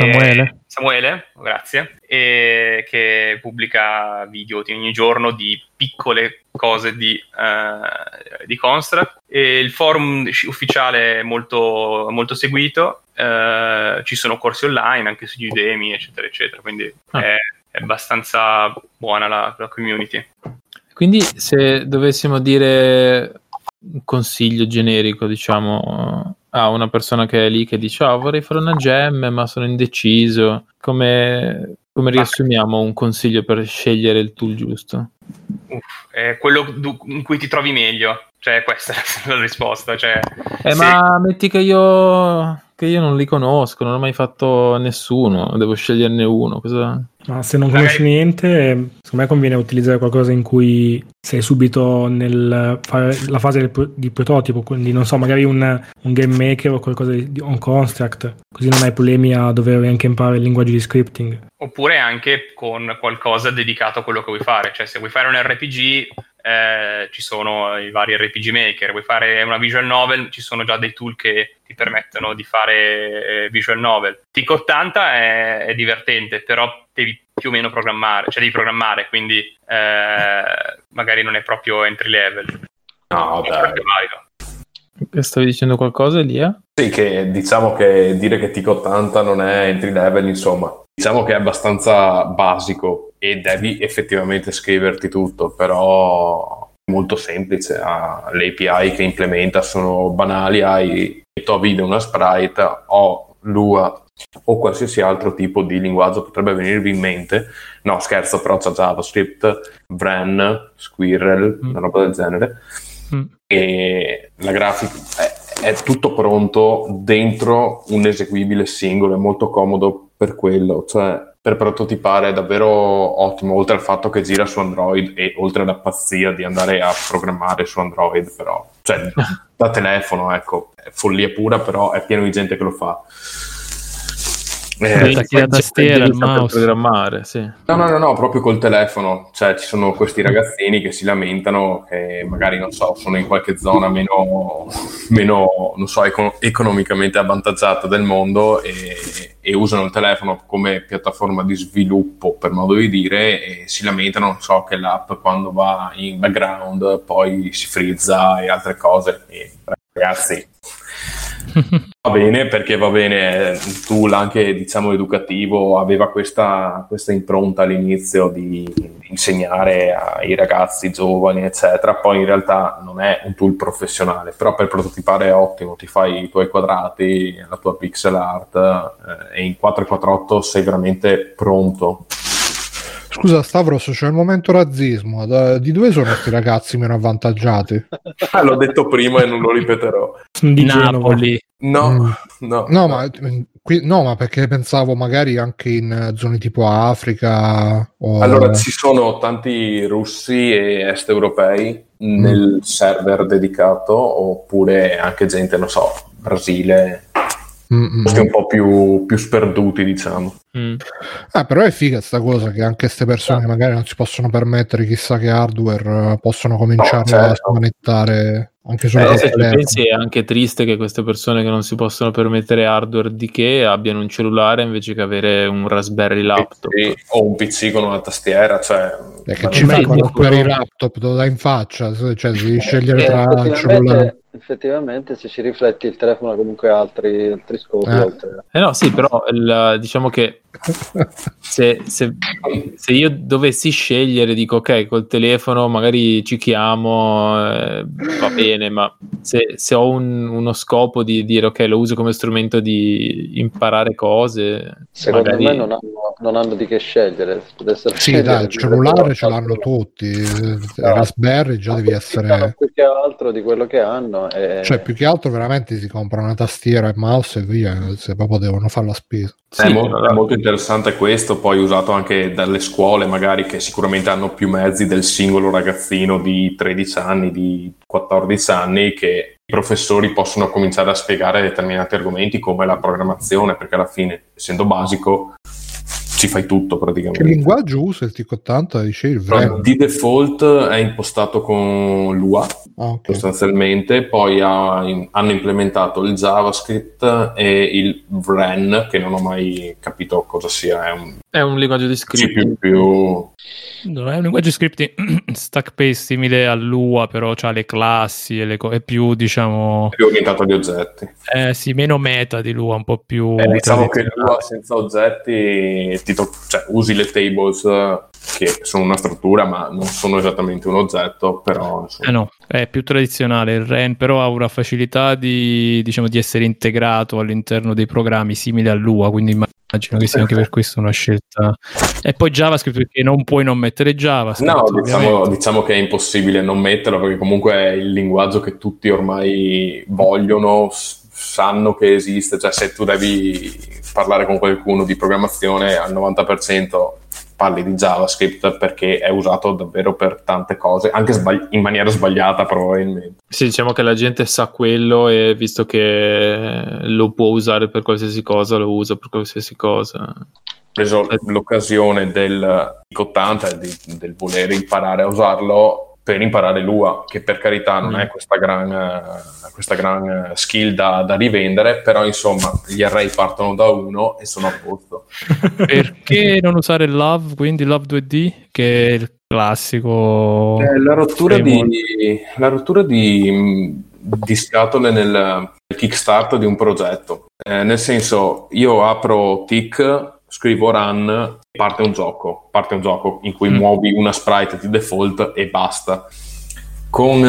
Samuele, grazie, e che pubblica video ogni giorno di piccole cose di Construct, e il forum ufficiale è molto, molto seguito, ci sono corsi online anche su Udemy, eccetera eccetera, quindi è abbastanza buona la community. Quindi se dovessimo dire un consiglio generico, diciamo, a una persona che è lì che dice vorrei fare una gem ma sono indeciso, come riassumiamo un consiglio per scegliere il tool giusto? Quello in cui ti trovi meglio, cioè questa è la risposta, cioè, ma metti che io non li conosco, non ho mai fatto nessuno, devo sceglierne uno, cosa? Ma se non conosci niente, secondo me conviene utilizzare qualcosa in cui sei subito nel fare la fase di prototipo, quindi non so, magari un game maker o qualcosa di on construct, così non hai problemi a dover anche imparare il linguaggio di scripting. Oppure anche con qualcosa dedicato a quello che vuoi fare, cioè se vuoi fare un RPG, ci sono i vari RPG maker, vuoi fare una visual novel, ci sono già dei tool che ti permettono di fare visual novel. TIC80 è divertente, però devi più o meno programmare, cioè devi programmare, quindi magari non è proprio entry level. No, dai. Stavi dicendo qualcosa, Elia? Sì, che diciamo che dire che TIC80 non è entry level, insomma, diciamo che è abbastanza basico e devi effettivamente scriverti tutto, però è molto semplice. Le API che implementa sono banali, hai video, una sprite, o Lua o qualsiasi altro tipo di linguaggio potrebbe venirvi in mente. No, scherzo, però c'è JavaScript, Wren, Squirrel, una roba del genere. E la grafica è tutto pronto dentro un eseguibile singolo, è molto comodo per quello, cioè per prototipare è davvero ottimo, oltre al fatto che gira su Android e oltre alla pazzia di andare a programmare su Android, però, cioè da telefono, ecco, è follia pura, però è pieno di gente che lo fa. La tastiera, il mouse. Programmare, sì. No, proprio col telefono. Cioè, ci sono questi ragazzini che si lamentano che magari, non so, sono in qualche zona meno non so, economicamente avvantaggiata del mondo e usano il telefono come piattaforma di sviluppo, per modo di dire, e si lamentano, non so, che l'app quando va in background poi si frizza e altre cose. E, ragazzi, va bene, perché va bene, il tool anche, diciamo, educativo aveva questa impronta all'inizio di insegnare ai ragazzi giovani, eccetera. Poi in realtà non è un tool professionale, però per prototipare è ottimo, ti fai i tuoi quadrati, la tua pixel art, e in 448 sei veramente pronto. Scusa Stavros, c'è il momento razzismo. Di dove sono questi ragazzi meno avvantaggiati? L'ho detto prima e non lo ripeterò. Di Napoli. No, ma perché pensavo magari anche in zone tipo Africa o... Allora, ci sono tanti russi e est europei nel server dedicato, oppure anche gente, non so, Brasile, un po' più sperduti, diciamo. Però è figa sta cosa che anche queste persone che magari non si possono permettere chissà che hardware possono cominciare a smanettare anche solo se ci pensi è anche triste che queste persone che non si possono permettere hardware di che abbiano un cellulare invece che avere un Raspberry laptop o un PC con una tastiera, cioè che ci fa per i laptop, te lo dai in faccia, cioè devi scegliere tra il cellulare. effettivamente se ci rifletti il telefono ha comunque altri scopi. Oltre. No, sì, però diciamo che se io dovessi scegliere, dico ok, col telefono magari ci chiamo, va bene, ma se ho uno scopo di dire ok, lo uso come strumento di imparare cose, secondo magari... me non hanno di che scegliere. Sì, dai, il cellulare ce l'hanno tutti, Raspberry già devi essere... più che altro di quello che hanno. Cioè, più che altro veramente si compra una tastiera e mouse e via, se proprio devono fare la spesa. Sì, è molto interessante questo, poi usato anche dalle scuole magari che sicuramente hanno più mezzi del singolo ragazzino di 13 anni, di 14 anni, che i professori possono cominciare a spiegare determinati argomenti come la programmazione, perché alla fine, essendo basico, ci fai tutto praticamente. Che linguaggio usa il TIC80? Dicevi, di default è impostato con Lua, sostanzialmente, poi hanno implementato il JavaScript e il Wren, che non ho mai capito cosa sia. È un linguaggio di script No, è un linguaggio di script stack base simile a Lua, però c'ha le classi e è più, diciamo, più orientato agli oggetti. Sì, meno meta di Lua, un po' più diciamo che Lua senza oggetti usi le tables che sono una struttura ma non sono esattamente un oggetto, però no, è più tradizionale. Il Wren però ha una facilità di essere integrato all'interno dei programmi simile a Lua, quindi immagino che sia anche per questo una scelta. E poi JavaScript, perché non puoi non mettere JavaScript. No, diciamo che è impossibile non metterlo, perché comunque è il linguaggio che tutti ormai vogliono, sanno che esiste. Cioè, se tu devi parlare con qualcuno di programmazione, al 90% parli di JavaScript, perché è usato davvero per tante cose, anche in maniera sbagliata probabilmente. Sì, diciamo che la gente sa quello, e visto che lo può usare per qualsiasi cosa, lo usa per qualsiasi cosa. Ho preso l'occasione del TIC80 del voler imparare a usarlo per imparare Lua, che per carità non è questa gran skill da rivendere, però insomma gli array partono da 1 e sono a posto. Perché non usare Love, quindi Love 2D, che è il classico la rottura di scatole nel kickstart di un progetto, nel senso, io apro TIC, scrivo run, parte un gioco in cui muovi una sprite di default e basta. Con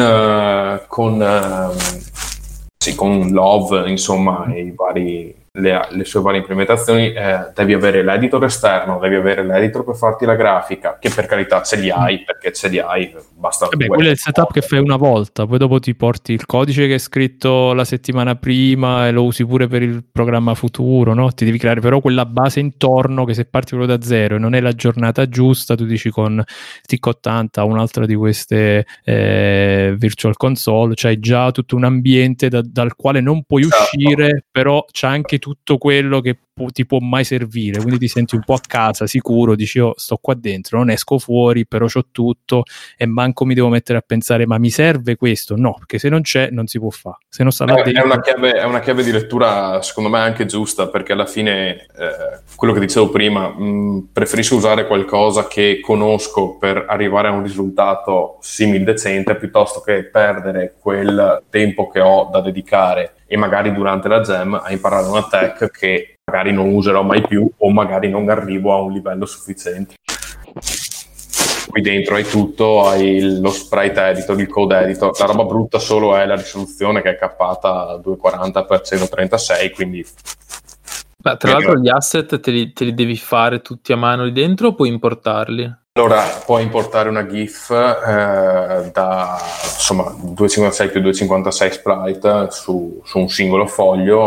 Love, insomma, e le sue varie implementazioni, devi avere l'editor esterno, devi avere l'editor per farti la grafica, che per carità ce li hai, perché ce li hai, basta. Quello è il setup che fai una volta, poi dopo ti porti il codice che hai scritto la settimana prima e lo usi pure per il programma futuro, no? Ti devi creare però quella base intorno, che se parti proprio da zero e non è la giornata giusta, tu dici con TIC80 o un'altra di queste virtual console, c'hai già tutto un ambiente dal quale non puoi uscire, però c'è anche tutto quello che ti può mai servire, quindi ti senti un po' a casa, sicuro, dici io sto qua dentro, non esco fuori, però c'ho tutto e manco mi devo mettere a pensare ma mi serve questo? No, perché se non c'è non si può fare, se non sta là dentro. È una chiave di lettura secondo me anche giusta, perché alla fine quello che dicevo prima, preferisco usare qualcosa che conosco per arrivare a un risultato simil decente, piuttosto che perdere quel tempo che ho da dedicare e magari durante la jam a imparare una tech che magari non userò mai più, o magari non arrivo a un livello sufficiente. Qui dentro hai tutto, hai lo sprite editor, il code editor, la roba brutta solo è la risoluzione, che è cappata 240x136, quindi... Beh, tra l'altro gli asset te li devi fare tutti a mano lì dentro, o puoi importarli? Allora, puoi importare una GIF da 256 più 256 sprite su un singolo foglio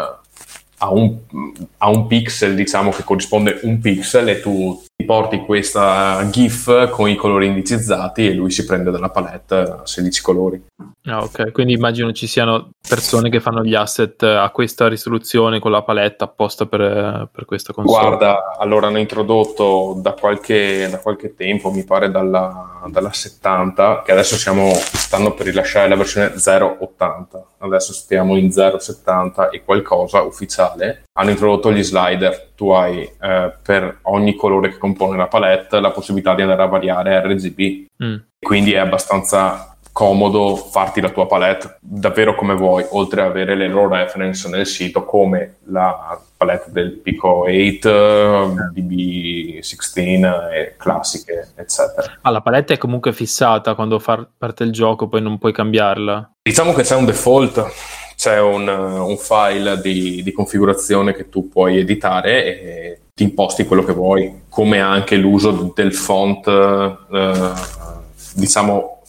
a un pixel, diciamo, che corrisponde un pixel, e tu ti porti questa GIF con i colori indicizzati e lui si prende dalla palette 16 colori. Ah, ok, quindi immagino ci siano persone che fanno gli asset a questa risoluzione con la palette apposta per questa console. Guarda, allora hanno introdotto da qualche tempo, mi pare dalla 70, che adesso stanno per rilasciare la versione 0.80, adesso stiamo in 0.70 e qualcosa ufficiale. Hanno introdotto gli slider, tu hai per ogni colore che compone la palette la possibilità di andare a variare RGB, quindi è abbastanza comodo farti la tua palette davvero come vuoi, oltre ad avere le loro reference nel sito come la palette del Pico 8, DB16 e classiche, eccetera. La palette è comunque fissata quando parte il gioco, poi non puoi cambiarla. Diciamo che c'è un default, c'è un file di configurazione che tu puoi editare e ti imposti quello che vuoi, come anche l'uso del font, diciamo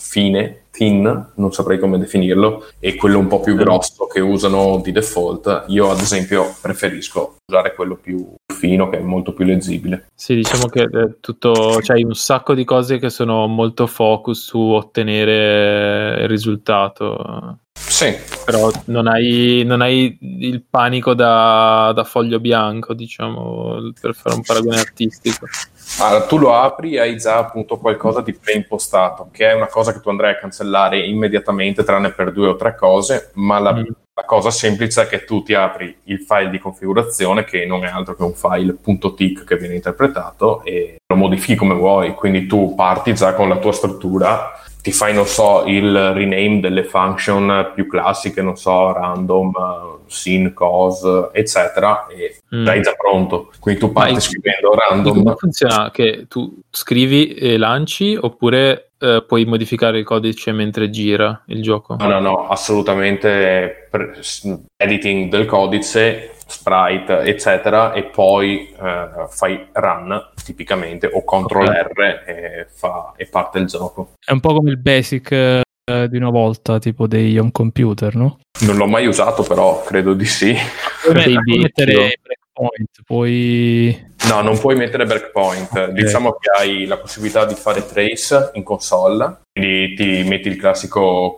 thin, non saprei come definirlo, e quello un po' più grosso che usano di default. Io ad esempio preferisco usare quello più fino, che è molto più leggibile. Sì, diciamo che c'hai un sacco di cose che sono molto focus su ottenere il risultato. Sì. Però non hai il panico da foglio bianco, diciamo, per fare un paragone artistico. Allora, tu lo apri e hai già appunto qualcosa di preimpostato, che è una cosa che tu andrai a cancellare immediatamente, tranne per 2 o 3 cose, ma la cosa semplice è che tu ti apri il file di configurazione, che non è altro che un file .tic che viene interpretato, e lo modifichi come vuoi. Quindi tu parti già con la tua struttura, ti fai, non so, il rename delle function più classiche, non so, random, sin, cos, eccetera, e sei già pronto. Quindi tu parti scrivendo random. Come funziona? Che tu scrivi e lanci, oppure puoi modificare il codice mentre gira il gioco? No, assolutamente editing del codice, sprite, eccetera, e poi fai run tipicamente, o Ctrl R e parte il gioco. È un po' come il basic di una volta, tipo dei home computer, no? Non l'ho mai usato, però credo di sì. Puoi mettere breakpoint, puoi... No, non puoi mettere breakpoint. Okay. Diciamo che hai la possibilità di fare trace in console, quindi ti metti il classico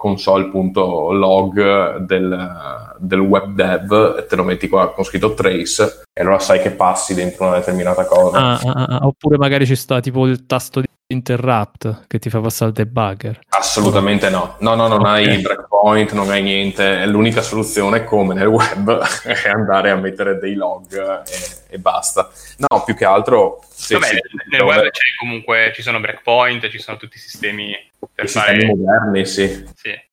console.log del web dev e te lo metti qua con scritto trace, e allora sai che passi dentro una determinata cosa. Oppure magari ci sta tipo il tasto di interrupt che ti fa passare il debugger. Assolutamente no, non hai breakpoint, non hai niente. L'unica soluzione, come nel web, è andare a mettere dei log e basta. No, più che altro nel web c'è comunque, ci sono breakpoint, ci sono tutti i sistemi per fare sistemi moderni, sì.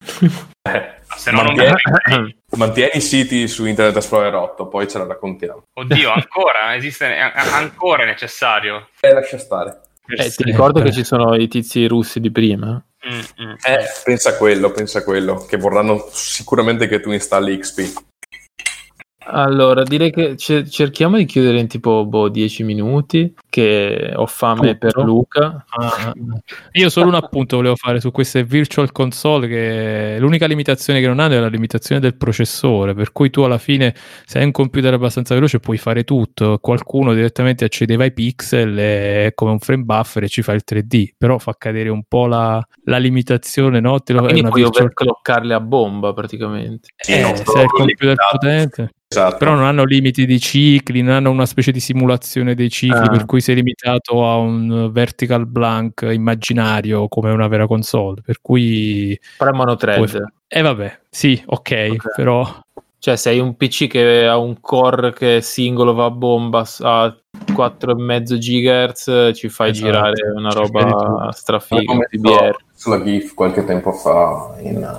Se no mantieni i siti su Internet Explorer 8, poi ce la raccontiamo. Oddio, ancora? Esiste ancora, è necessario? Lascia stare. Ti ricordo che ci sono i tizi russi di prima. Pensa a quello, che vorranno sicuramente che tu installi XP. Allora, direi che cerchiamo di chiudere in tipo 10 minuti, che ho fame per Luca. Io solo un appunto volevo fare su queste virtual console, che l'unica limitazione che non hanno è la limitazione del processore, per cui tu alla fine, se hai un computer abbastanza veloce, puoi fare tutto. Qualcuno direttamente accedeva ai pixel e come un frame buffer e ci fa il 3D, però fa cadere un po' la limitazione, no? Quindi puoi overclockarle a bomba praticamente. Se hai il computer potente. Esatto. Però non hanno limiti di cicli, non hanno una specie di simulazione dei cicli, per cui sei limitato a un vertical blank immaginario come una vera console, per cui... Però è monothread. Vabbè, sì, ok, però... Cioè, se hai un PC che ha un core che è singolo, va a bomba a 4,5 GHz, ci fai girare una roba strafiga, un PBR. Sulla GIF qualche tempo fa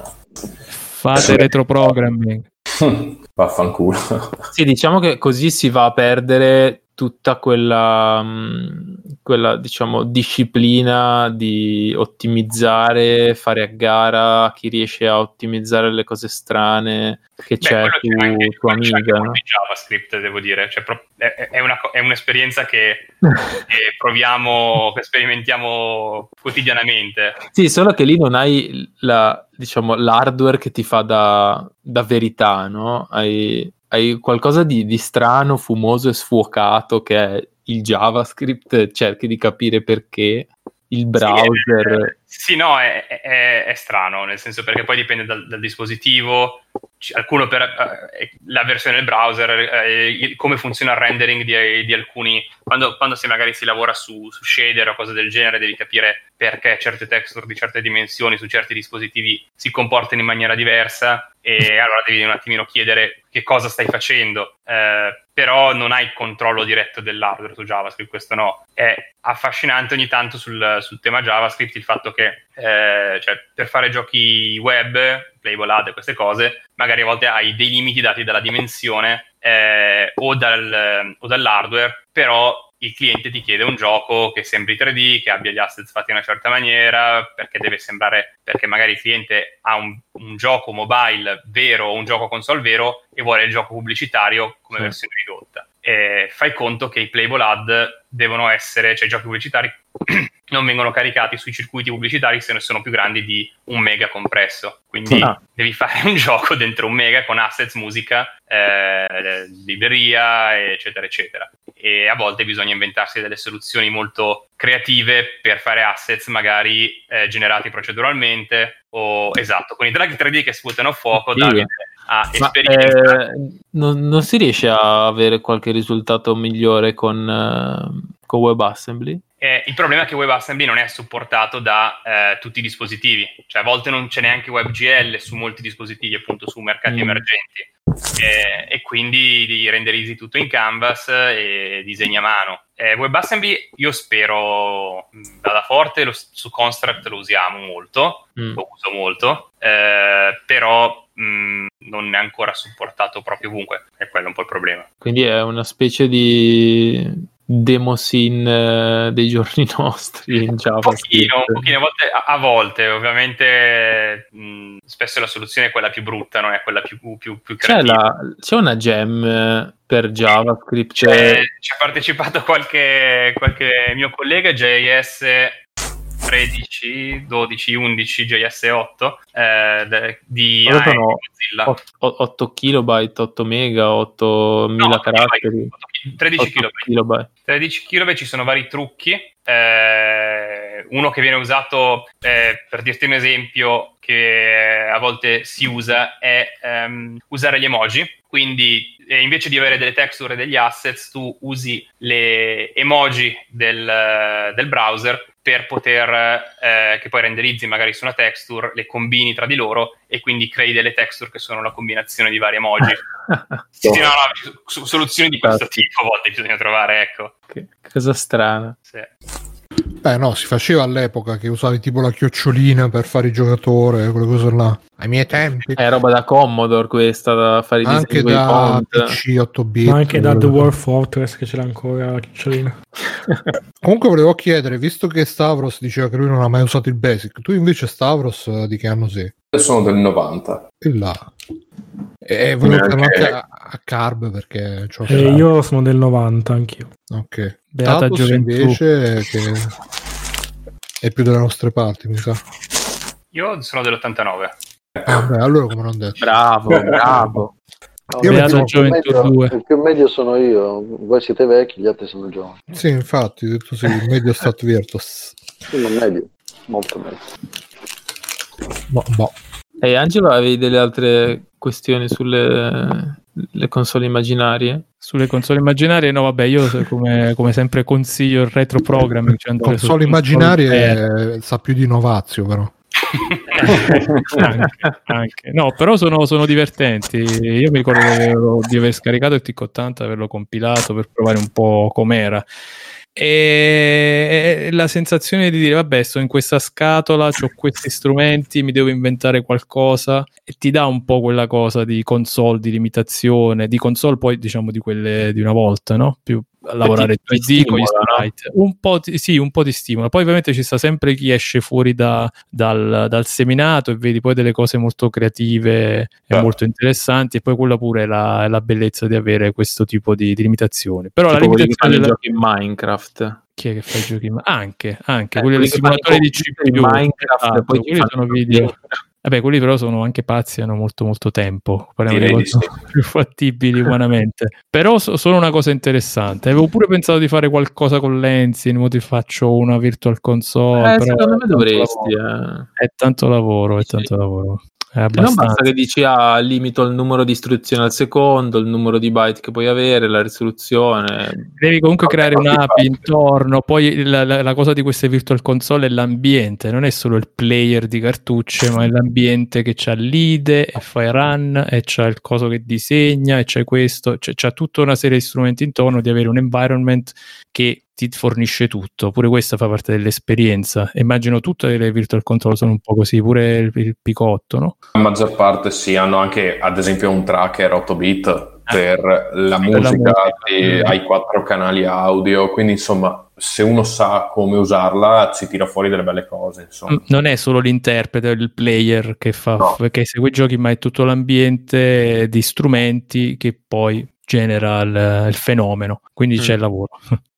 Fate retroprogramming. Vaffanculo. Sì, diciamo che così si va a perdere tutta quella diciamo disciplina di ottimizzare, fare a gara chi riesce a ottimizzare le cose strane che c'è su tua amiga, no? JavaScript, devo dire, cioè, è un'esperienza che proviamo, che sperimentiamo quotidianamente. Sì, solo che lì non hai l'hardware che ti fa da verità, no? Hai qualcosa di strano, fumoso e sfuocato che è il JavaScript, cerchi di capire perché il browser... Sì, no, è strano, nel senso, perché poi dipende dal dispositivo, alcuno per la versione del browser, come funziona il rendering di alcuni, quando magari si lavora su shader o cose del genere, devi capire perché certe texture di certe dimensioni su certi dispositivi si comportano in maniera diversa, e allora devi un attimino chiedere che cosa stai facendo, però però non hai il controllo diretto dell'hardware su JavaScript, questo no. È affascinante ogni tanto sul tema JavaScript il fatto che cioè, per fare giochi web, Playable Ad e queste cose, magari a volte hai dei limiti dati dalla dimensione o dall'hardware, però il cliente ti chiede un gioco che sembri 3D, che abbia gli assets fatti in una certa maniera, perché deve sembrare, perché magari il cliente ha un gioco mobile vero o un gioco console vero e vuole il gioco pubblicitario come versione ridotta. Fai conto che i Playable Ad devono essere, cioè i giochi pubblicitari non vengono caricati sui circuiti pubblicitari se ne sono più grandi di 1 mega compresso, quindi devi fare un gioco dentro 1 mega con assets, musica, libreria, eccetera eccetera, e a volte bisogna inventarsi delle soluzioni molto creative per fare assets magari generati proceduralmente o con i draghi 3D che sputtano fuoco. Davide ha esperienza. Non si riesce a avere qualche risultato migliore con WebAssembly? Il problema è che WebAssembly non è supportato da tutti i dispositivi, cioè a volte non c'è neanche WebGL su molti dispositivi, appunto su mercati emergenti, e quindi renderizzi tutto in Canvas e disegni a mano. WebAssembly io spero vada forte, su Construct lo usiamo molto, lo uso molto, però non è ancora supportato proprio ovunque, e quello è un po' il problema. Quindi è una specie di Demosin dei giorni nostri in JavaScript. Un pochino, a volte ovviamente spesso la soluzione è quella più brutta, non è quella più creativa. C'è una gem per JavaScript? Ci ha partecipato qualche mio collega, JS 13, 12, 11, JS 8 di Mozilla. 8 kilobyte, 8 mega, 8000 caratteri. 13 kilobyte. 13 kilobyte, ci sono vari trucchi. Uno che viene usato, per dirti un esempio, che a volte si usa, è usare gli emoji. Quindi invece di avere delle texture e degli assets, tu usi le emoji del browser per poter, che poi renderizzi magari su una texture, le combini tra di loro e quindi crei delle texture che sono la combinazione di vari emoji. Soluzioni di questo tipo a volte bisogna trovare, ecco. Che cosa strana. Sì. Beh no, si faceva all'epoca che usavi tipo la chiocciolina per fare il giocatore, quelle cose là. Ai miei tempi. È roba da Commodore questa, da fare i anche da PC 8-bit. Ma anche da The Dwarf Fortress che ce l'ha ancora la chiocciolina. Comunque volevo chiedere, visto che Stavros diceva che lui non ha mai usato il Basic, tu invece Stavros di che anno sei? Io sono del 90. E là. E volevo chiamare a Carb perché io sono del 90 anch'io. Ok. Beata Tatus gioventù. invece che è più delle nostre parti, mi sa. Io sono dell'89. Beh, allora come non detto. Bravo. Io Beata gioventù 2. Il più medio sono io, voi siete vecchi, gli altri sono giovani. Sì, infatti, tu sei il medio Stat Virtus. Sì, ma medio, molto medio. Boh. E Angelo, avevi delle altre questioni sulle le console immaginarie? Sulle console immaginarie no, vabbè, io come sempre consiglio il retro programming, cioè console immaginarie sa più di Novazio però. anche. No, però sono divertenti. Io mi ricordo di aver scaricato il TIC80, averlo compilato per provare un po' com'era, e la sensazione di dire vabbè, sto in questa scatola, ho questi strumenti, mi devo inventare qualcosa, e ti dà un po' quella cosa di console, di limitazione, di console poi diciamo di quelle di una volta, no? Più a lavorare 2D con gli sprite, un po' ti stimola. Poi ovviamente ci sta sempre chi esce fuori dal seminato e vedi poi delle cose molto creative e molto interessanti, e poi quella pure è la bellezza di avere questo tipo di limitazioni. Però tipo la limitazione dei giochi in Minecraft, chi è che fa i giochi? Anche quelli del simulatore di CPU Minecraft, poi quelli sono video. Vabbè, quelli però sono anche pazzi, hanno molto molto tempo, parliamo di cose più fattibili umanamente. Però sono una cosa interessante. Avevo pure pensato di fare qualcosa con l'Enzi, in modo che faccio una virtual console, però secondo me dovresti è tanto lavoro. Non basta che dici limito il numero di istruzioni al secondo, il numero di byte che puoi avere, la risoluzione. Devi comunque creare un'API intorno. Poi la cosa di queste virtual console è l'ambiente, non è solo il player di cartucce, ma è l'ambiente che c'ha l'IDE e fai run e c'ha il coso che disegna e c'è questo, c'ha tutta una serie di strumenti intorno, di avere un environment che ti fornisce tutto. Pure questa fa parte dell'esperienza. Immagino tutte le virtual console sono un po' così, pure il Picotto, no? La maggior parte sì, hanno anche ad esempio un tracker 8 bit per la musica, hai 4 canali audio, quindi insomma se uno sa come usarla ci tira fuori delle belle cose, insomma. Non è solo l'interprete, il player che fa, no, che segue i giochi, ma è tutto l'ambiente di strumenti che poi genera il fenomeno, quindi c'è il lavoro.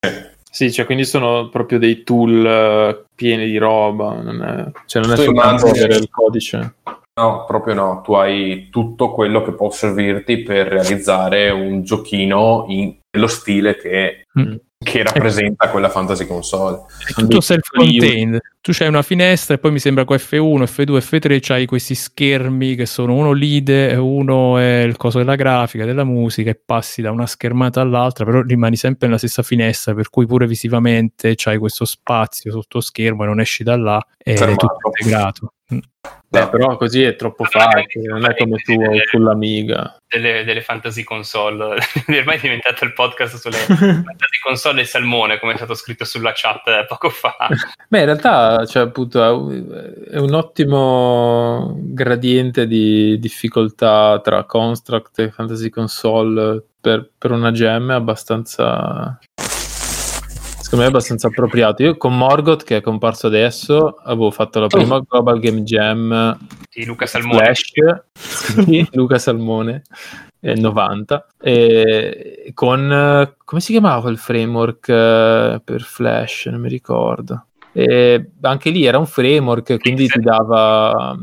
Sì, cioè quindi sono proprio dei tool pieni di roba, non è soltanto avere il codice. No, proprio no, tu hai tutto quello che può servirti per realizzare un giochino nello stile che rappresenta quella fantasy console. È tutto self-contained. Tu c'hai una finestra e poi mi sembra con F1, F2, F3 c'hai questi schermi che sono uno l'IDE e uno è il coso della grafica, della musica, e passi da una schermata all'altra, però rimani sempre nella stessa finestra, per cui pure visivamente c'hai questo spazio sotto schermo e non esci da là, è tutto integrato. Però così è troppo facile, non è come tu sull'Amiga. Delle fantasy console, ormai è diventato il podcast sulle fantasy console e salmone, come è stato scritto sulla chat poco fa. Beh, in realtà, cioè, appunto, è un ottimo gradiente di difficoltà tra Construct e fantasy console per una jam, è abbastanza... secondo me è abbastanza appropriato. Io con Morgoth, che è comparso adesso, avevo fatto la prima Global Game Jam di Luca Salmone. Flash, Luca Salmone, 90, e con come si chiamava il framework per Flash? Non mi ricordo. E anche lì era un framework, quindi ti dava...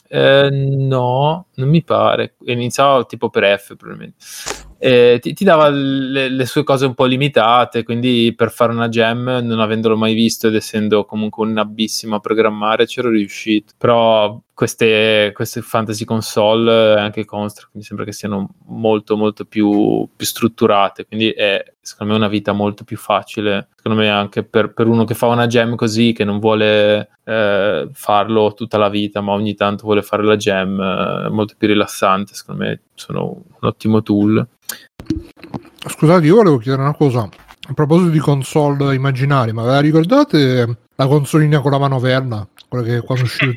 no, non mi pare. Iniziava tipo per F, probabilmente. Ti dava le sue cose un po' limitate, quindi per fare una jam, non avendolo mai visto ed essendo comunque un abissimo a programmare, c'ero riuscito. Però queste fantasy console, anche Construct, mi sembra che siano molto molto più strutturate, quindi è secondo me una vita molto più facile, secondo me anche per uno che fa una jam così, che non vuole farlo tutta la vita, ma ogni tanto vuole fare la jam, molto più rilassante. Secondo me sono un ottimo tool. Scusate, io volevo chiedere una cosa a proposito di console immaginari, ma ve la ricordate la consolina con la manoverna? Quella che quando uscì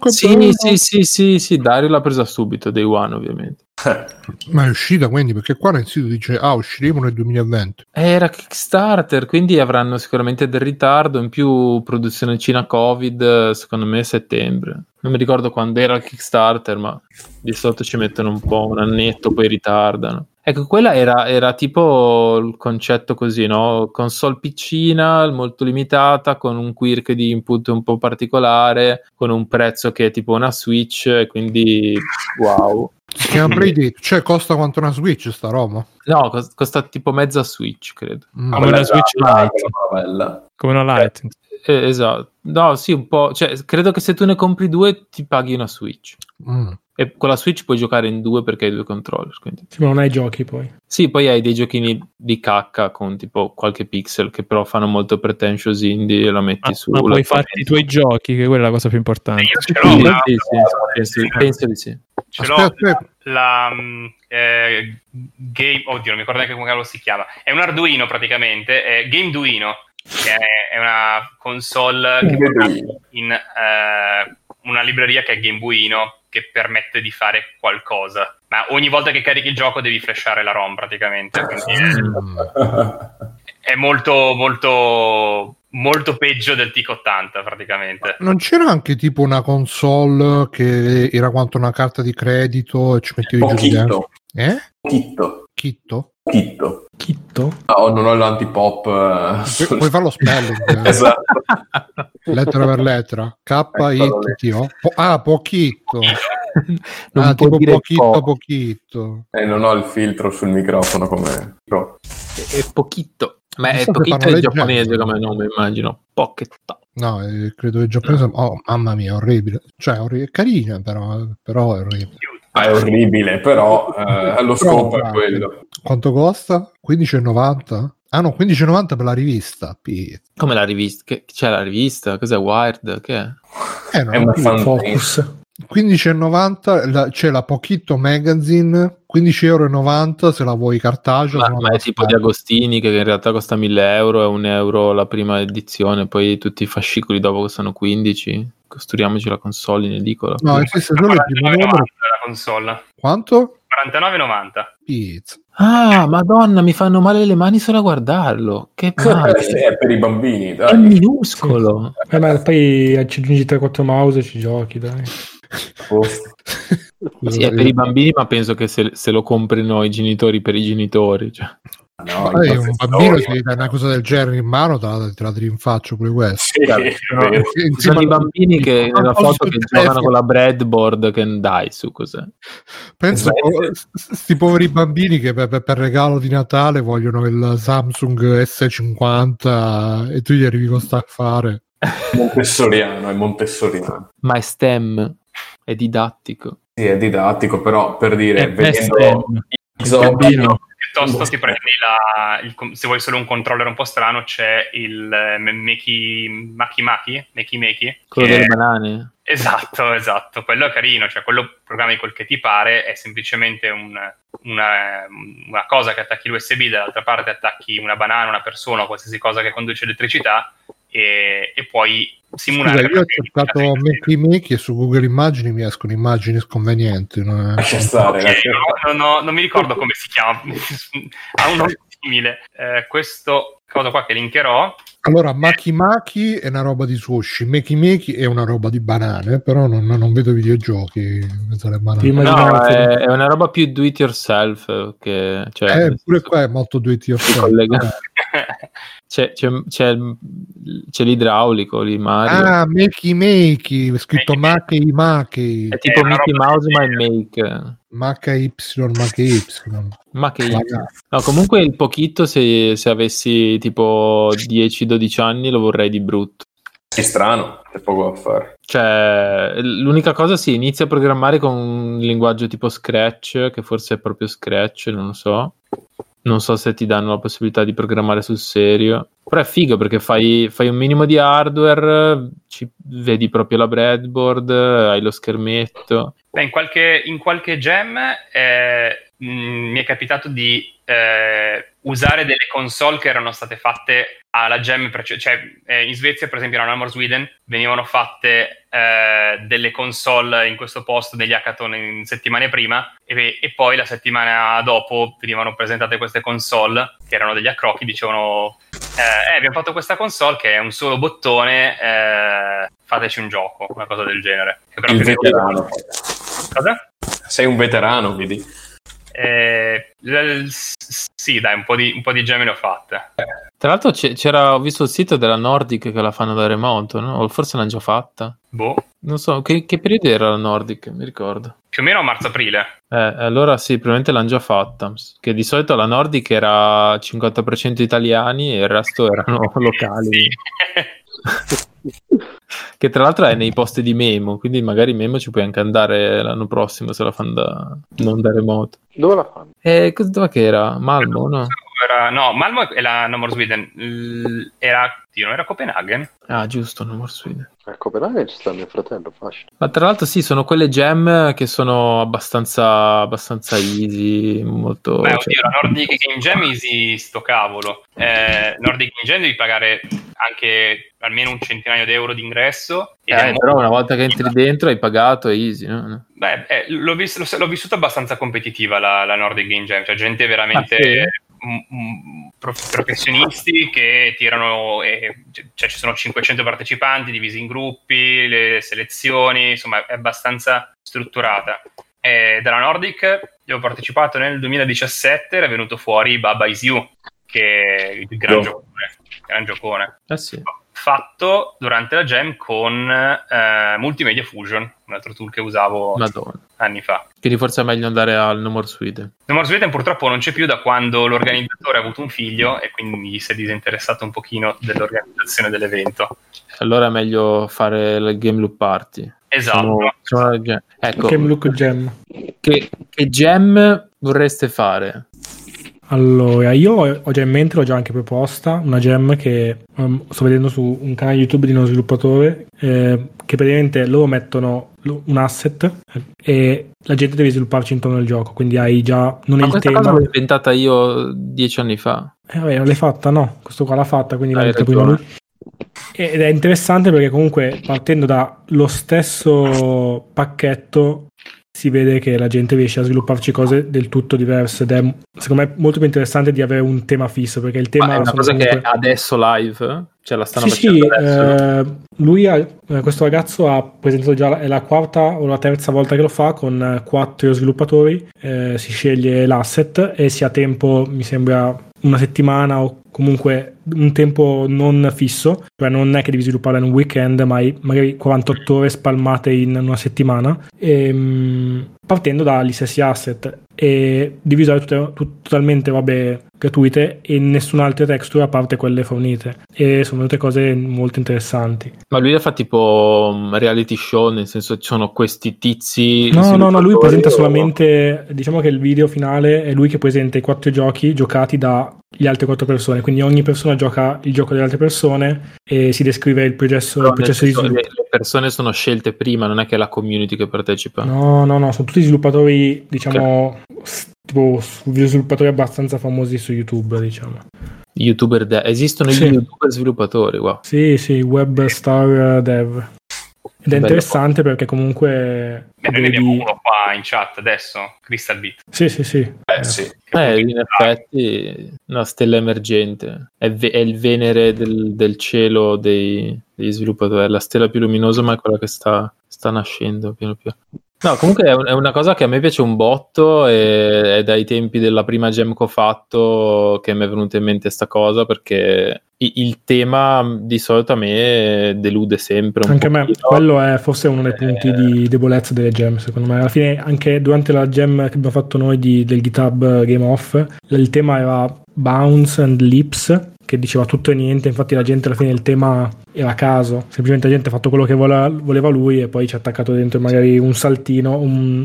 sì, Dario l'ha presa subito, Day One ovviamente. Ma è uscita, quindi, perché qua nel sito dice usciremo nel 2020. Era Kickstarter, quindi avranno sicuramente del ritardo, in più produzione Cina Covid, secondo me settembre. Non mi ricordo quando era il Kickstarter, ma di solito ci mettono un annetto, poi ritardano. Ecco, quella era tipo il concetto così, no? Console piccina, molto limitata, con un quirk di input un po' particolare, con un prezzo che è tipo una Switch, quindi wow. Si chiama Playdate, cioè costa quanto una Switch sta roba? No, costa tipo mezza Switch, credo. Come una Switch Lite. Come una Lite. Esatto. No, sì, un po'. Cioè, credo che se tu ne compri 2 ti paghi una Switch. E con la Switch puoi giocare in 2 perché hai 2 controller. Quindi. Sì, ma non hai giochi poi. Sì, poi hai dei giochini di cacca con tipo qualche pixel che però fanno molto pretentious indie e la metti su. Ma puoi farti i tuoi giochi, che quella è la cosa più importante. Io ce l'ho. Penso di sì. Ce l'ho la Game... Oddio, non mi ricordo neanche come cavolo si chiama. È un Arduino praticamente, è GameDuino, che è una console che porta in una libreria che è GameDuino, che permette di fare qualcosa. Ma ogni volta che carichi il gioco devi flashare la ROM praticamente, quindi è molto molto molto peggio del TIC-80 praticamente. Non c'era anche tipo una console che era quanto una carta di credito e ci mettevi giù dentro? Chitto? No, non ho l'antipop. Puoi farlo spelling. Esatto. Lettera per lettera. K-I-T-O. Pochitto. Non tipo pochitto. Pochitto. Non ho il filtro sul microfono come... È pochitto. Ma è pochitto in giapponese come nome, immagino. Pochitto. No, credo che il giapponese... Oh, mamma mia, orribile. Cioè, carina, però è orribile. È orribile, però lo scopo è quello. Quanto costa? 15,90? Ah no, 15,90 per la rivista. Come la rivista? C'è la rivista? Cos'è Wired? Che è? È una Focus. 15,90 c'è la Pochito Magazine, 15,90 se la vuoi cartacea. Ma è tipo di Agostini, che in realtà costa 1.000 euro, è €1 la prima edizione, poi tutti i fascicoli dopo costano 15. Costruiamoci la console in edicola. No, esiste solo il primo numero. La console. Quanto? 49,90. Pizza. Ah, Madonna, mi fanno male le mani solo a guardarlo. Che male. Sì, è per i bambini, dai. È minuscolo. Ma poi ci aggiungi 3-4 mouse e ci giochi, dai. Sì, è per i bambini, ma penso che se lo comprino i genitori per i genitori. Cioè. No, un bambino se gli dai una cosa del genere in mano te la rinfaccio pure questo. Sì, sono i bambini che nella foto che giocano con la breadboard, che dai su cos'è. Penso sti poveri bambini che per regalo di Natale vogliono il Samsung S50 e tu gli arrivi con sta affare. È montessoriano. Ma è STEM, è didattico. Sì, è didattico, però per dire, vedendo il bambino. Piuttosto ti prendi se vuoi solo un controller un po' strano, c'è il Maki, quello delle banane. Esatto, quello è carino, cioè quello programmi quel che ti pare, è semplicemente una cosa che attacchi l'USB, dall'altra parte attacchi una banana, una persona o qualsiasi cosa che conduce elettricità e puoi simulare. Scusa, io ho cercato Maki e su Google Immagini mi escono immagini sconvenienti. Non mi ricordo come si chiama. Ha un nome simile. Questo cosa qua che linkerò. Allora, Maki è una roba di sushi, Meki è una roba di banane, però non vedo videogiochi. No, è una roba più do it yourself. Pure qua è molto do it yourself. C'è l'idraulico lì, Mario. Ah, Meki, scritto Maki. È tipo Mickey Mouse, ma è Make. Maki. No, comunque il pochito, se avessi tipo 10-12 anni, lo vorrei di brutto. È strano, c'è poco da fare. Cioè, l'unica cosa inizia a programmare con un linguaggio tipo Scratch, che forse è proprio Scratch, non lo so. Non so se ti danno la possibilità di programmare sul serio. Però è figo perché fai un minimo di hardware, vedi proprio la breadboard, hai lo schermetto. In qualche jam mi è capitato di usare delle console che erano state fatte alla jam in Svezia, per esempio, alla Sweden venivano fatte delle console in questo posto degli hackathon in settimane prima e poi la settimana dopo venivano presentate queste console che erano degli accrocchi, dicevano abbiamo fatto questa console che è un solo bottone, fateci un gioco, una cosa del genere. Il veterano. Cosa? Sei un veterano, vedi? Sì, dai, un po' di gemme le ho fatte. Tra l'altro ho visto il sito della Nordic che la fanno da remoto, no? O forse l'hanno già fatta. Boh. Non so, che periodo era la Nordic, mi ricordo. Più o meno a marzo-aprile. Allora sì, probabilmente l'hanno già fatta. Che di solito la Nordic era 50% italiani e il resto erano locali. Che tra l'altro è nei posti di Memo, quindi magari Memo ci puoi anche andare l'anno prossimo se la fanno non da remoto. Dove la fanno? Dove che era? Malmo, no? Malmo è la No More Sweden. Era Copenaghen. Ah, giusto, No More Sweden. A Copenaghen ci sta mio fratello, facile. Ma tra l'altro sì, sono quelle gem che sono abbastanza easy, molto... Beh, oddio, la Nordic Game Jam easy sto cavolo. Nordic Game Jam devi pagare anche almeno un centinaio d'euro di ingresso. Però una volta che entri dentro hai pagato, è easy, no? Beh, l'ho vissuta abbastanza competitiva la Nordic Game Jam, cioè gente veramente... professionisti che tirano, cioè ci sono 500 partecipanti divisi in gruppi, le selezioni, insomma è abbastanza strutturata. Dalla Nordic io ho partecipato nel 2017, era venuto fuori Baba Is You, che è il gran giocone. Sì. fatto durante la jam con Multimedia Fusion, un altro tool che usavo anni fa. Quindi forse è meglio andare al No More Sweden. No More Sweden purtroppo non c'è più da quando l'organizzatore ha avuto un figlio e quindi si è disinteressato un pochino dell'organizzazione dell'evento. Allora è meglio fare il Game Loop Party. Esatto. Ecco, Game Loop Jam. Che jam vorreste fare? Allora, io ho già in mente, l'ho già anche proposta, una jam che sto vedendo su un canale YouTube di uno sviluppatore, che praticamente loro mettono un asset e la gente deve svilupparci intorno al gioco, quindi hai già non è il tema. Cosa l'ho inventata io 10 anni fa. Vabbè, non l'hai fatta, no? Questo qua l'ha fatta, quindi l'ha detto ragione. prima lui. Ed è interessante perché comunque partendo dallo stesso pacchetto si vede che la gente riesce a svilupparci cose del tutto diverse ed è secondo me molto più interessante di avere un tema fisso, perché il tema è una cosa comunque... che è adesso live, cioè la stanno sì, facendo adesso. Lui questo ragazzo ha presentato già, è la quarta o la terza volta che lo fa con 4 sviluppatori, si sceglie l'asset e si ha tempo, mi sembra una settimana o comunque un tempo non fisso, cioè non è che devi svilupparla in un weekend, ma hai magari 48 ore spalmate in una settimana, partendo dagli stessi asset e devi usare totalmente robe gratuite e nessun'altra texture a parte quelle fornite, e sono tutte cose molto interessanti. Ma lui fa tipo reality show, nel senso ci sono questi tizi? No, lui presenta solamente, diciamo che il video finale è lui che presenta i 4 giochi giocati dagli altre 4 persone, quindi ogni persona gioca il gioco delle altre persone e si descrive il processo di sviluppo. Le persone sono scelte prima, non è che è la community che partecipa. No, sono tutti sviluppatori, diciamo, tipo sviluppatori abbastanza famosi su YouTube, diciamo. Esistono gli YouTuber sviluppatori, wow. Sì, web star dev. Ed è interessante perché comunque... Noi ne abbiamo uno qua in chat adesso, Crystal Beat. Sì. Sì. In effetti una stella emergente. È il Venere del cielo degli sviluppatori. È la stella più luminosa, ma è quella che sta nascendo piano piano. No, comunque è una cosa che a me piace un botto e è dai tempi della prima jam che ho fatto che mi è venuta in mente sta cosa, perché il tema di solito a me delude sempre un anche pochino. a me, quello è forse uno dei punti di debolezza delle jam, secondo me. Alla fine anche durante la jam che abbiamo fatto noi del GitHub Game Off, il tema era Bounce and Lips, che diceva tutto e niente, infatti la gente alla fine il tema era a caso, semplicemente la gente ha fatto quello che voleva lui e poi ci ha attaccato dentro magari un saltino,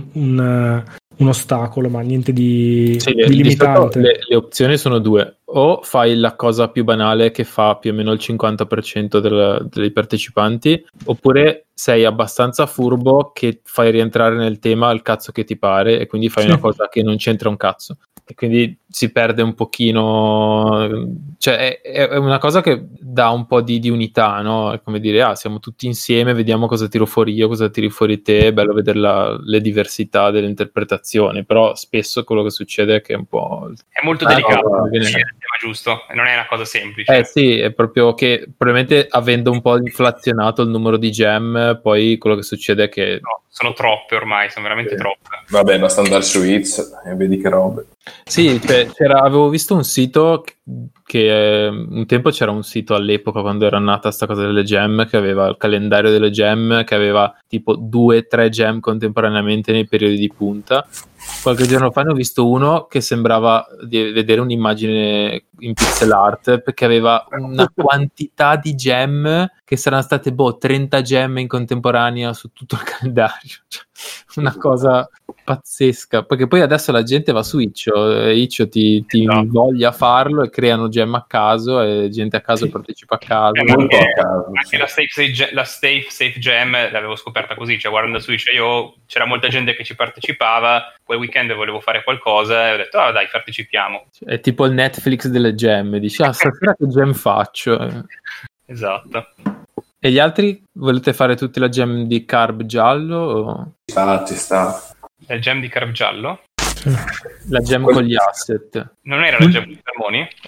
un ostacolo, ma niente di limitante. Le opzioni sono due: o fai la cosa più banale che fa più o meno il 50% dei partecipanti, oppure sei abbastanza furbo che fai rientrare nel tema il cazzo che ti pare e quindi fai una cosa che non c'entra un cazzo. E quindi si perde un pochino, cioè è una cosa che dà un po' di unità, no? È come dire, siamo tutti insieme, vediamo cosa tiro fuori io, cosa tiri fuori te, è bello vedere le diversità delle interpretazioni, però spesso quello che succede è che è un po'... È molto delicato, il tema giusto, non è una cosa semplice. Sì, è proprio che probabilmente avendo un po' inflazionato il numero di jam, poi quello che succede è che... No, sono troppe ormai, sono veramente troppe. Vabbè, basta andare su Hits e vedi che robe. Sì, avevo visto un sito che un tempo c'era un sito all'epoca quando era nata sta cosa delle jam, che aveva il calendario delle jam, che aveva tipo 2-3 jam contemporaneamente nei periodi di punta. Qualche giorno fa ne ho visto uno che sembrava di vedere un'immagine in pixel art, perché aveva una quantità di gem che saranno state 30 gem in contemporanea su tutto il calendario, cioè, una cosa pazzesca, perché poi adesso la gente va su Itch.io ti voglia farlo e creano gem a caso e gente a caso partecipa a caso. Anche la Safe Jam l'avevo scoperta così, cioè guardando su Itch.io c'era molta gente che ci partecipava, quel weekend volevo fare qualcosa e ho detto dai, partecipiamo. È tipo il Netflix delle gem, dici stasera che gem faccio? Esatto. E gli altri volete fare tutti la gem di carb giallo? Ci sta. La gem di carb giallo? La gem con gli asset. Non era la gem di Fermoni?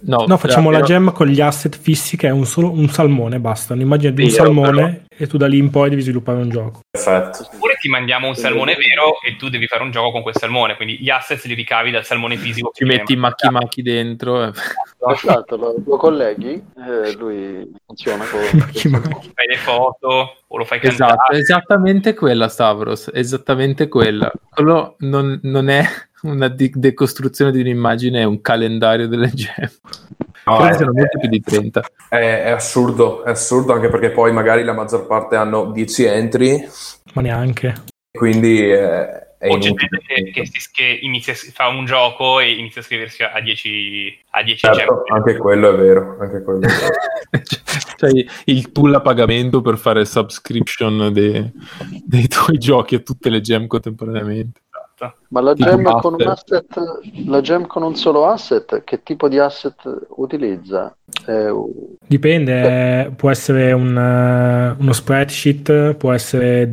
No, facciamo la gem con gli asset fissi, che è un salmone, basta, un'immagine di un salmone, e tu da lì in poi devi sviluppare un gioco. Perfetto. Oppure ti mandiamo un salmone vero e tu devi fare un gioco con quel salmone, quindi gli assets li ricavi dal salmone fisico. Ci metti i macchi dentro. Esatto, lo colleghi, lui funziona con... Fai le foto o lo fai cantare. Esatto, esattamente quella, Stavros, esattamente quella. Quello non è una decostruzione di un'immagine, è un calendario delle gem. No, Credo siano molto più di 30. È assurdo anche perché poi magari la maggior parte hanno 10 entry, ma neanche. Quindi o c'è gente che inizia, fa un gioco e inizia a scriversi a 10 certo, anche quello è vero, cioè il tool a pagamento per fare subscription dei tuoi giochi a tutte le gem contemporaneamente. Ma la gem con un asset, la gem con un solo asset, che tipo di asset utilizza? Dipende, può essere uno spreadsheet, può essere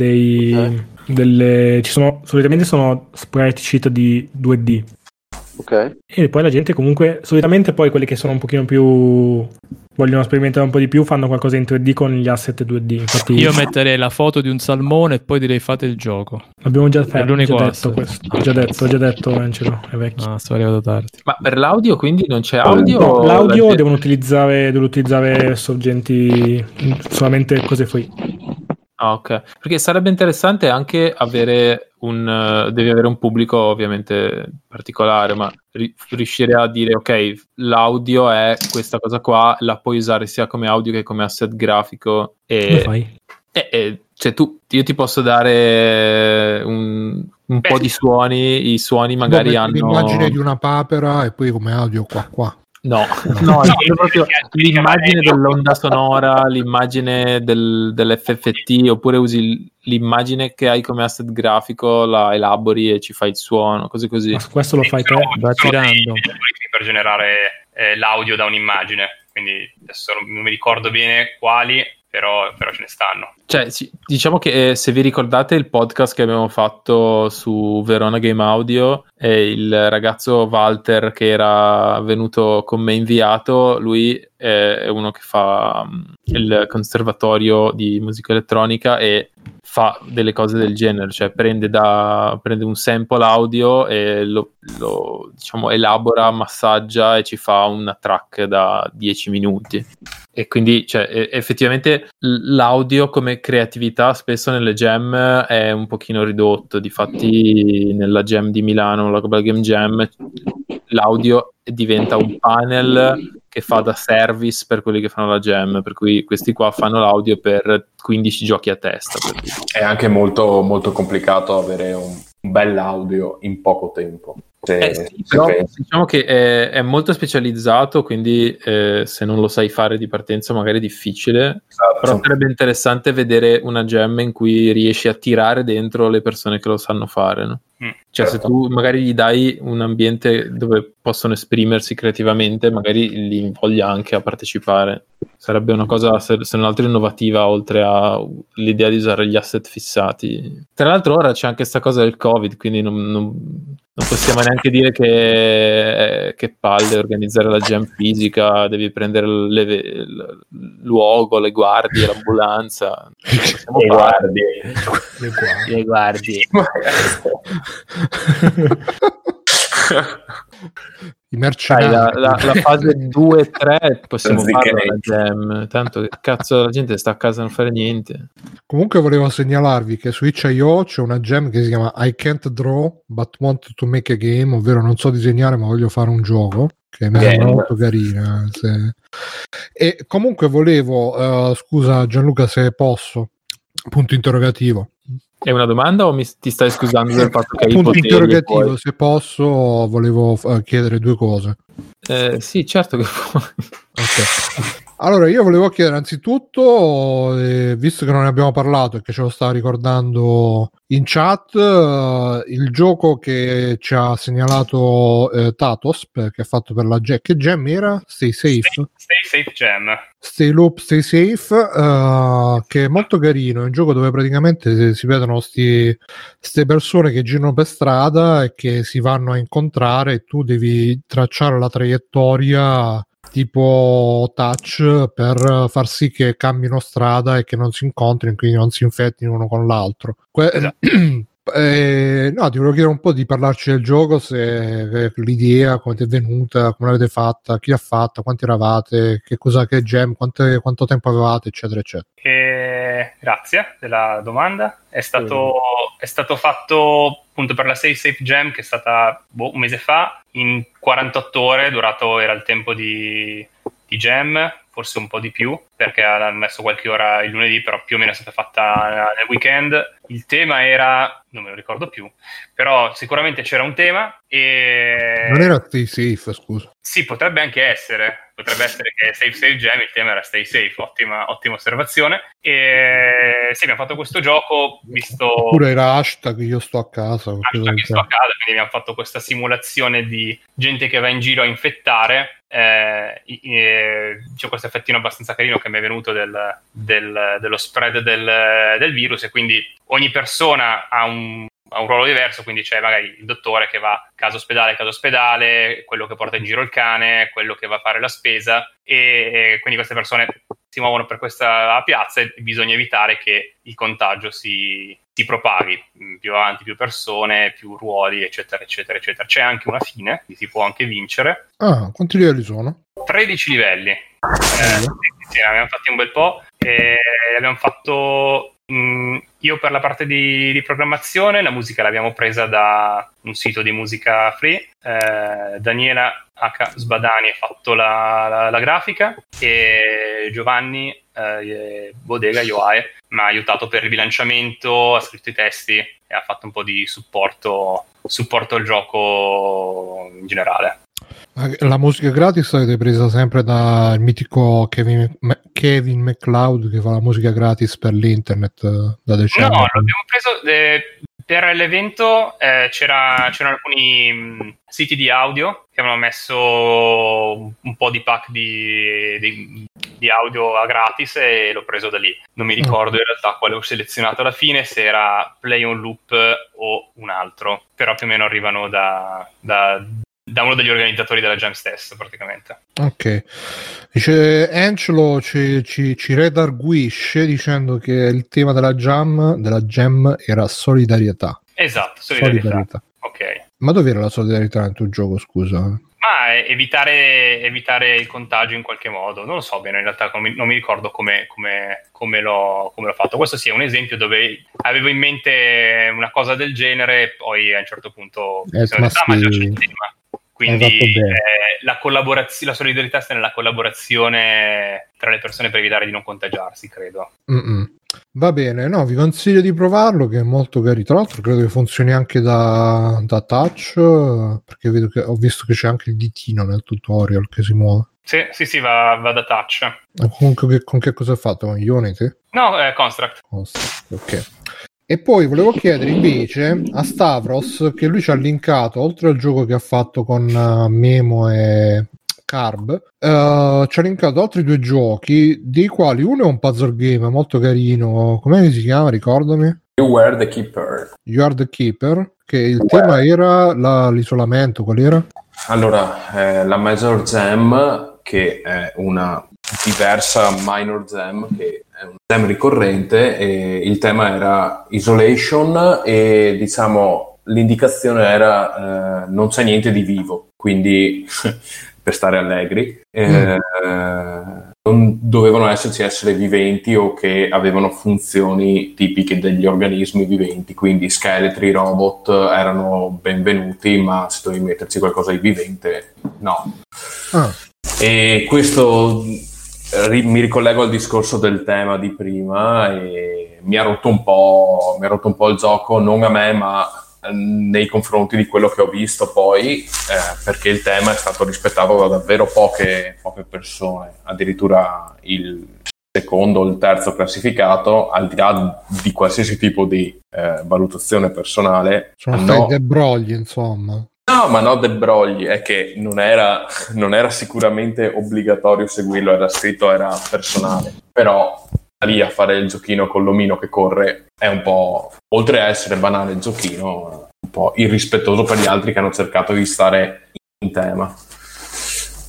solitamente sono spreadsheet di 2D. Ok. E poi la gente comunque, solitamente poi quelli che sono un pochino più vogliono sperimentare un po' di più, fanno qualcosa in 3D con gli asset 2D. Infatti, io metterei la foto di un salmone e poi direi fate il gioco. Abbiamo già È l'unico detto questo. Ho già detto Angelo, è vecchio. Ah, sto arrivato tardi. Ma per l'audio quindi non c'è audio? No, l'audio devono utilizzare sorgenti, solamente cose free. Ah, ok. Perché sarebbe interessante anche avere devi avere un pubblico ovviamente particolare, ma riuscire a dire ok, l'audio è questa cosa qua, la puoi usare sia come audio che come asset grafico. Come fai? Cioè io ti posso dare un po' di suoni, i suoni magari hanno l'immagine di una papera e poi come audio qua. No, proprio l'immagine dell'onda sonora, l'immagine dell'FFT, oppure usi l'immagine che hai come asset grafico, la elabori e ci fai il suono, cose così. Ma questo lo fai te? Va tirando. Per generare l'audio da un'immagine, quindi adesso non mi ricordo bene quali, però ce ne stanno. Cioè, diciamo che se vi ricordate il podcast che abbiamo fatto su Verona Game Audio, il ragazzo Walter che era venuto con me inviato, lui è uno che fa il conservatorio di musica elettronica e fa delle cose del genere, cioè prende un sample audio e lo diciamo elabora, massaggia e ci fa una track da 10 minuti. E quindi cioè, effettivamente l'audio come creatività spesso nelle jam è un pochino ridotto. Difatti nella jam di Milano, la Global Game Jam, l'audio diventa un panel che fa da service per quelli che fanno la jam, per cui questi qua fanno l'audio per 15 giochi a testa. È anche molto, molto complicato avere un bel audio in poco tempo. Però diciamo che è molto specializzato, quindi se non lo sai fare di partenza magari è difficile. Esatto. Però sarebbe interessante vedere una jam in cui riesci a tirare dentro le persone che lo sanno fare, no? Cioè se tu magari gli dai un ambiente dove possono esprimersi creativamente, magari li invoglia anche a partecipare. Sarebbe una cosa, se non altro, innovativa, oltre all'idea di usare gli asset fissati. Tra l'altro ora c'è anche questa cosa del Covid, quindi non possiamo neanche dire che palle organizzare la jam fisica, devi prendere il luogo, le guardie, l'ambulanza. Le guardie. I mercenari. La fase 2 e 3 possiamo fare la jam, tanto che cazzo la gente sta a casa a non fare niente. Comunque volevo segnalarvi che su itch.io c'è una jam che si chiama I Can't Draw But Want to Make a Game, ovvero non so disegnare ma voglio fare un gioco, che mi sembra molto carina. E comunque volevo scusa Gianluca se posso, punto interrogativo. È una domanda o ti stai scusando del fatto che hai punto poteri interrogativo poi? Se posso volevo chiedere due cose. Sì, certo che puoi. Okay. Allora io volevo chiedere anzitutto, visto che non ne abbiamo parlato e che ce lo stava ricordando in chat, il gioco che ci ha segnalato Tatos, che ha fatto per la Jack Jam, era Stay Safe Jam. Stay Loop, Stay Safe, che è molto carino. È un gioco dove praticamente si vedono queste persone che girano per strada e che si vanno a incontrare e tu devi tracciare la traiettoria tipo touch per far sì che cambino strada e che non si incontrino, quindi non si infettino uno con l'altro. No, ti volevo chiedere un po' di parlarci del gioco, se l'idea, come ti è venuta, come l'avete fatta, chi l'ha fatta, quanti eravate, che gem, quanto tempo avevate, eccetera, eccetera. Grazie della domanda. È stato fatto appunto per la Safe Jam, che è stata un mese fa, in 48 ore, era il tempo di Jam, forse un po' di più, perché hanno messo qualche ora il lunedì, però più o meno è stata fatta nel weekend. Il tema era, non me lo ricordo più, però sicuramente c'era un tema e... Non era Stay Safe, scusa. Sì, potrebbe essere che Safe Jam, il tema era Stay Safe, ottima osservazione. E sì, abbiamo fatto questo gioco, visto... Oppure era hashtag io sto a casa. Hashtag io sto a casa, quindi abbiamo fatto questa simulazione di gente che va in giro a infettare. C'è questo effettino abbastanza carino che mi è venuto dello spread del virus, e quindi ogni persona ha un ruolo diverso, quindi c'è magari il dottore che va caso ospedale, quello che porta in giro il cane, quello che va a fare la spesa, e quindi queste persone si muovono per questa piazza e bisogna evitare che il contagio si propaghi, più avanti più persone, più ruoli, eccetera eccetera eccetera. C'è anche una fine, si può anche vincere. Quanti livelli sono? 13 livelli. Sì, abbiamo fatti un bel po', e abbiamo fatto io per la parte di programmazione. La musica l'abbiamo presa da un sito di musica free. Daniela H. Sbadani ha fatto la grafica, e Giovanni Bodega UI mi ha aiutato per il bilanciamento, ha scritto i testi e ha fatto un po' di supporto al gioco in generale. La musica gratis l'avete presa sempre dal mitico Kevin MacLeod, che fa la musica gratis per l'internet da decenni? No, l'abbiamo preso per l'evento. C'erano alcuni siti di audio che avevano messo un po' di pack di audio a gratis, e l'ho preso da lì. Non mi ricordo in realtà quale ho selezionato alla fine, se era Play on Loop o un altro, però più o meno arrivano da uno degli organizzatori della Jam stesso, praticamente. Ok. Dice Angelo, ci redarguisce dicendo che il tema della Jam era solidarietà. Esatto, solidarietà. Ok. Ma dov'era la solidarietà nel tuo gioco, scusa? Ma evitare il contagio in qualche modo. Non lo so bene, in realtà non mi ricordo come l'ho fatto. Questo sì è un esempio dove avevo in mente una cosa del genere, e poi a un certo punto ma già c'è il tema. Quindi la solidarietà sta nella collaborazione tra le persone per evitare di non contagiarsi, credo. Va bene, no, vi consiglio di provarlo, che è molto carino. Tra l'altro credo che funzioni anche da touch, perché ho visto che c'è anche il ditino nel tutorial che si muove. Sì, va da touch. Comunque con che cosa hai fatto? Con Unity? No, Construct. Ok. E poi volevo chiedere invece a Stavros, che lui ci ha linkato, oltre al gioco che ha fatto con Memo e Carb, ci ha linkato altri 2 giochi, dei quali uno è un puzzle game molto carino. Come si chiama? Ricordami. You Are the Keeper. You Are the Keeper, che il tema era l'isolamento. Qual era? Allora, la Major Jam, che è una diversa Minor Jam, che è un jam ricorrente, e il tema era Isolation, e diciamo l'indicazione era non c'è niente di vivo, quindi per stare allegri, non dovevano esserci esseri viventi o che avevano funzioni tipiche degli organismi viventi, quindi scheletri, robot erano benvenuti, ma se dovevi metterci qualcosa di vivente, no. E questo mi ricollego al discorso del tema di prima, e mi ha rotto un po' il gioco, non a me ma nei confronti di quello che ho visto poi, perché il tema è stato rispettato da davvero poche persone, addirittura il secondo o il terzo classificato, al di là di qualsiasi tipo di valutazione personale. Sono stati dei brogli, insomma. No, ma no, dei brogli, è che non era sicuramente obbligatorio seguirlo, era scritto, era personale, però lì a fare il giochino con l'omino che corre è un po', oltre a essere banale il giochino, un po' irrispettoso per gli altri che hanno cercato di stare in tema.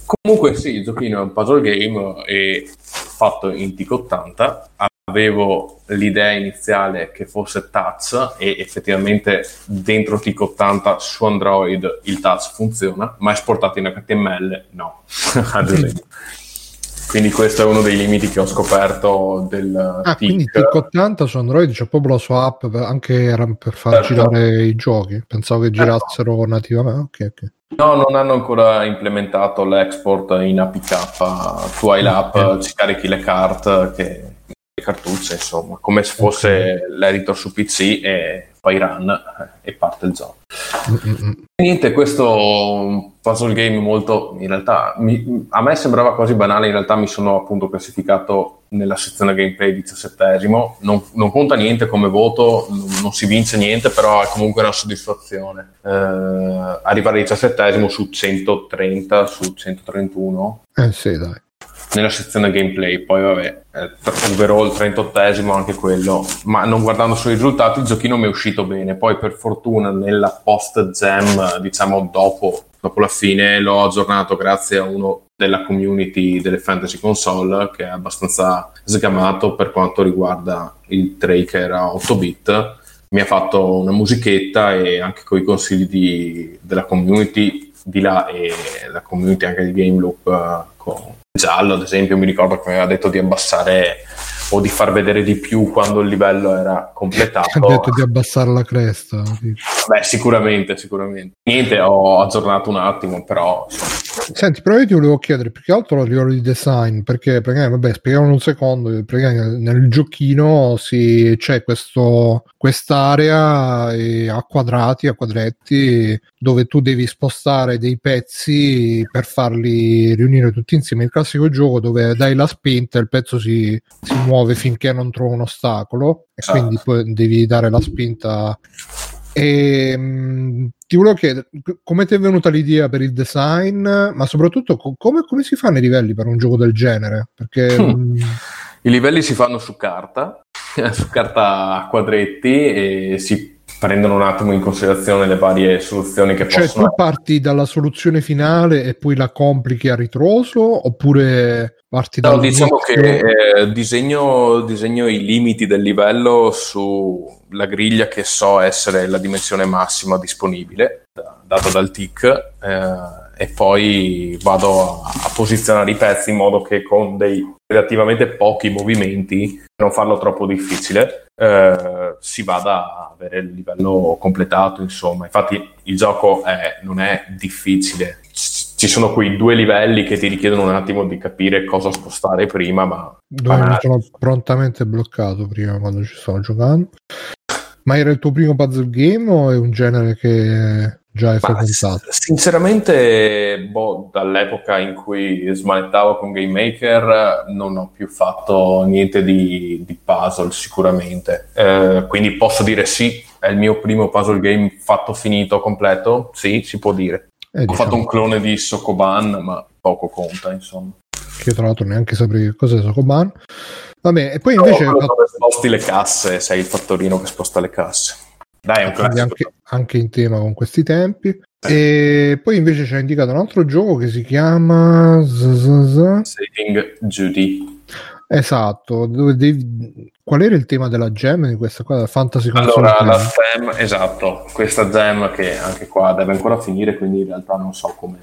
Comunque sì, il giochino è un puzzle game e fatto in TIC80. Avevo l'idea iniziale che fosse touch e effettivamente dentro TIC80 su Android il touch funziona, ma esportato in HTML no, ad esempio. Quindi questo è uno dei limiti che ho scoperto del TIC. Quindi TIC80 su Android c'è proprio la sua app anche per far girare i giochi. Pensavo che girassero nativamente. Ok. No, non hanno ancora implementato l'export in APK. Tu hai l'app, ci carichi le carte, le cartucce, insomma, come se fosse l'editor su PC e fai run e parte il gioco. Niente, questo puzzle game molto, in realtà, a me sembrava quasi banale, in realtà mi sono appunto classificato nella sezione gameplay 17esimo, non conta niente come voto, non si vince niente, però è comunque una soddisfazione. Arrivare 17esimo su 130, su 131. Sì, dai. Nella sezione gameplay, poi vabbè, overall 38esimo anche quello, ma non guardando solo i risultati il giochino mi è uscito bene. Poi per fortuna nella post gem, diciamo dopo la fine, l'ho aggiornato grazie a uno della community delle fantasy console che è abbastanza sgamato per quanto riguarda il tracker a 8 bit. Mi ha fatto una musichetta e anche con i consigli della community di là e la community anche di Game Loop con Giallo ad esempio, mi ricordo che mi aveva detto di abbassare o di far vedere di più quando il livello era completato. Ha detto di abbassare la cresta. Beh, sicuramente. Niente, ho aggiornato un attimo, però... Senti, però io ti volevo chiedere più che altro a livello di design, perché vabbè, spieghiamo un secondo, perché nel giochino c'è quest'area a quadretti, dove tu devi spostare dei pezzi per farli riunire tutti insieme. Il classico gioco dove dai la spinta e il pezzo si muove finché non trova un ostacolo, e quindi poi devi dare la spinta. E ti volevo chiedere come ti è venuta l'idea per il design, ma soprattutto come si fanno i livelli per un gioco del genere, perché i livelli si fanno su carta a quadretti e si prendono un attimo in considerazione le varie soluzioni che possono... Cioè tu parti dalla soluzione finale e poi la complichi a ritroso, oppure parti No, diciamo che disegno i limiti del livello sulla griglia che so essere la dimensione massima disponibile data dal TIC e poi vado a posizionare i pezzi in modo che con dei relativamente pochi movimenti, per non farlo troppo difficile, si vada a avere il livello completato, insomma. Infatti il gioco non è difficile, ci sono quei 2 livelli che ti richiedono un attimo di capire cosa spostare prima, ma dove mi sono prontamente bloccato prima quando ci stavo giocando. Ma era il tuo primo puzzle game o è un genere che già hai frequentato? Sinceramente, dall'epoca in cui smanettavo con Game Maker non ho più fatto niente di puzzle sicuramente, quindi posso dire sì, è il mio primo puzzle game fatto, finito, completo, sì, si può dire. Ho fatto un clone di Sokoban, ma poco conta, insomma. Che io tra l'altro neanche saprei che cos'è Sokoban. Vabbè, e poi invece sposti le casse, sei il fattorino che sposta le casse. Dai, è un classico. Anche in tema con questi tempi. E poi invece ci ha indicato un altro gioco che si chiama Saving Judy. Esatto, qual era il tema della gem di questa qua, Fantasy Console? Allora, la gem, esatto, questa gem che anche qua deve ancora finire, quindi in realtà non so come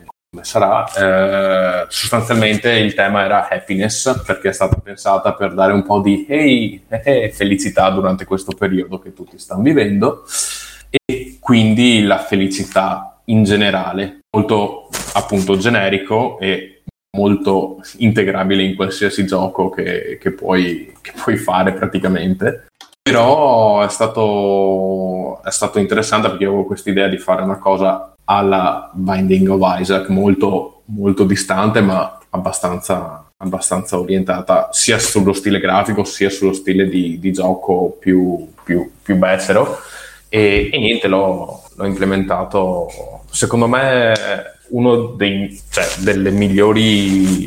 sarà. Sostanzialmente il tema era happiness, perché è stata pensata per dare un po' di felicità durante questo periodo che tutti stanno vivendo, e quindi la felicità in generale, molto appunto generico e molto integrabile in qualsiasi gioco che puoi fare praticamente. Però è stato interessante perché avevo questa idea di fare una cosa alla Binding of Isaac, molto, molto distante ma abbastanza orientata sia sullo stile grafico sia sullo stile di gioco più becero, e niente, l'ho implementato. Secondo me uno dei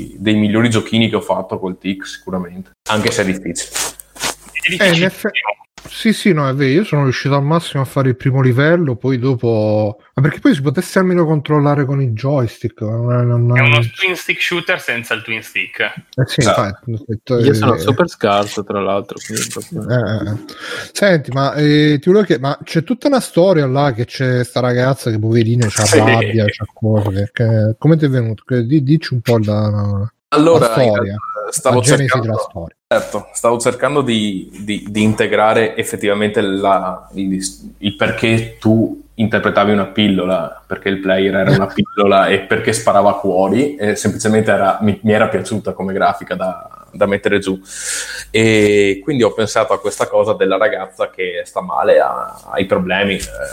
migliori giochini che ho fatto col TIC, sicuramente, anche se è difficile. Sì, no, è vero, io sono riuscito al massimo a fare il primo livello, poi dopo... Ma perché poi si potesse almeno controllare con i joystick. È uno twin stick shooter senza il twin stick. Sì, infatti, io sono super scarso, tra l'altro. Senti, ma ti volevo chiedere, ma c'è tutta una storia là che c'è sta ragazza che poverina c'ha rabbia, c'ha cose. Come ti è venuto? Dici un po' la storia. Stavo cercando di integrare effettivamente il perché tu interpretavi una pillola, perché il player era una pillola e perché sparava cuori, e semplicemente mi era piaciuta come grafica da mettere giù, e quindi ho pensato a questa cosa della ragazza che sta male, ha i problemi,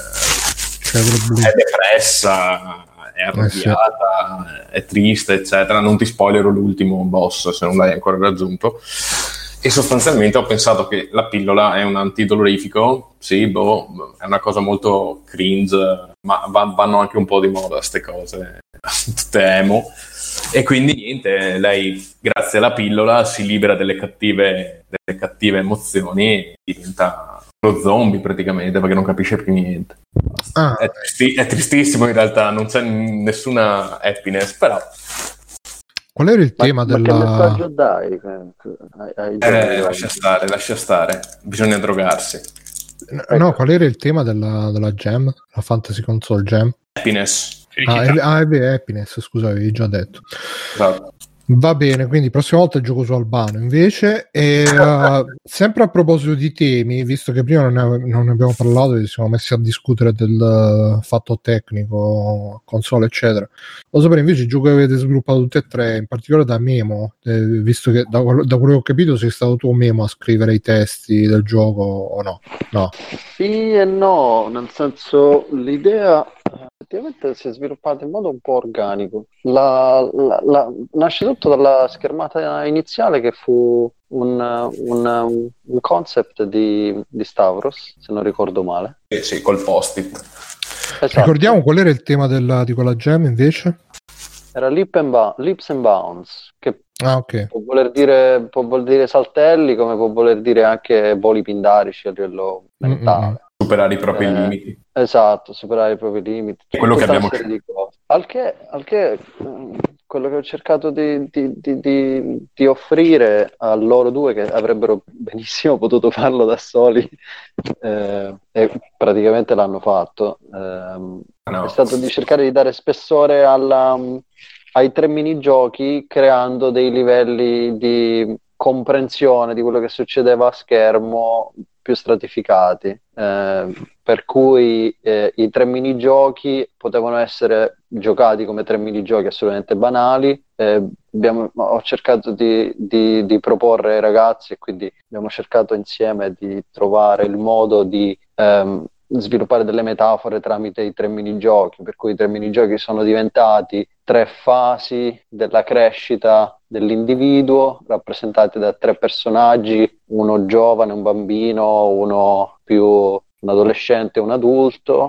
è depressa, è arrabbiata, è triste, eccetera. Non ti spoilerò l'ultimo boss se non l'hai ancora raggiunto. E sostanzialmente ho pensato che la pillola è un antidolorifico, sì, è una cosa molto cringe, ma vanno anche un po' di moda ste cose, tutte emo. E quindi niente, lei grazie alla pillola si libera delle cattive emozioni e diventa lo zombie praticamente, perché non capisce più niente. È tristissimo in realtà, non c'è nessuna happiness, però qual era il tema ma che messaggio dai? Lascia stare, bisogna drogarsi. No, qual era il tema della Gem, la Fantasy Console Gem? Happiness. Happiness, scusa, avevi già detto. Esatto. Va bene, quindi prossima volta gioco su Albano invece. E sempre a proposito di temi, visto che prima non ne abbiamo parlato, ci siamo messi a discutere del fatto tecnico, console eccetera, lo sapere invece il gioco che avete sviluppato tutti e tre, in particolare da Memo, visto che da quello che ho capito sei stato tu Memo a scrivere i testi del gioco o no? Sì e no, nel senso l'idea effettivamente si è sviluppata in modo un po' organico. Nasce tutto dalla schermata iniziale che fu un concept di Stavros, se non ricordo male. Sì, col post-it. Esatto. Ricordiamo qual era il tema di quella Gem invece? Era Leaps and Bounds, che ok. può voler dire saltelli, come può voler dire anche voli pindarici a livello mentale. Superare i propri limiti. Esatto, superare i propri limiti. È quello che abbiamo Al che quello che ho cercato di offrire a loro due, che avrebbero benissimo potuto farlo da soli, e praticamente l'hanno fatto, è stato di cercare di dare spessore ai 3 minigiochi, creando dei livelli di comprensione di quello che succedeva a schermo più stratificati, per cui i 3 minigiochi potevano essere giocati come 3 minigiochi assolutamente banali. Ho cercato di proporre ai ragazzi, e quindi abbiamo cercato insieme di trovare il modo di sviluppare delle metafore tramite i 3 minigiochi, per cui i 3 minigiochi sono diventati 3 fasi della crescita dell'individuo, rappresentate da 3 personaggi, uno giovane, un bambino, uno più un adolescente e un adulto,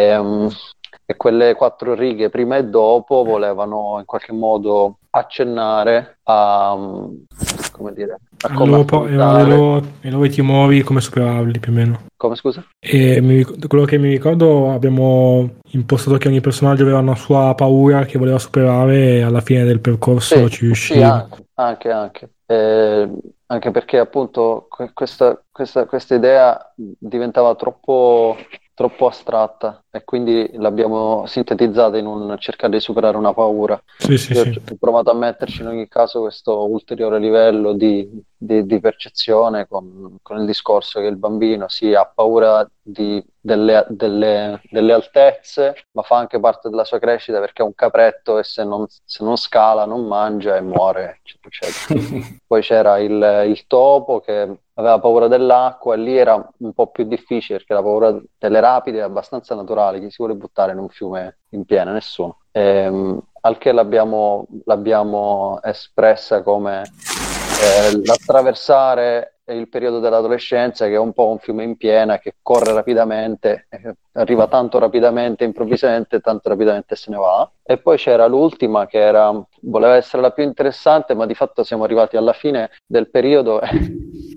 e quelle 4 righe prima e dopo volevano in qualche modo accennare a come dire, a come e dove ti muovi, come superarli più o meno. Come, scusa? E quello che mi ricordo, abbiamo impostato che ogni personaggio aveva una sua paura che voleva superare, e alla fine del percorso ci riusciva. Sì, anche perché appunto questa idea diventava troppo astratta, e quindi l'abbiamo sintetizzata in un cercare di superare una paura. Ho provato a metterci in ogni caso questo ulteriore livello di percezione con il discorso che il bambino ha paura delle altezze, ma fa anche parte della sua crescita, perché è un capretto e se non scala non mangia e muore, eccetera. Poi c'era il topo che aveva paura dell'acqua, e lì era un po' più difficile, perché la paura delle rapide è abbastanza naturale. Chi si vuole buttare in un fiume in piena? Nessuno. Al che l'abbiamo espressa come l'attraversare il periodo dell'adolescenza, che è un po' un fiume in piena, che corre rapidamente, arriva tanto rapidamente improvvisamente, tanto rapidamente se ne va. E poi c'era l'ultima, che voleva essere la più interessante, ma di fatto siamo arrivati alla fine del periodo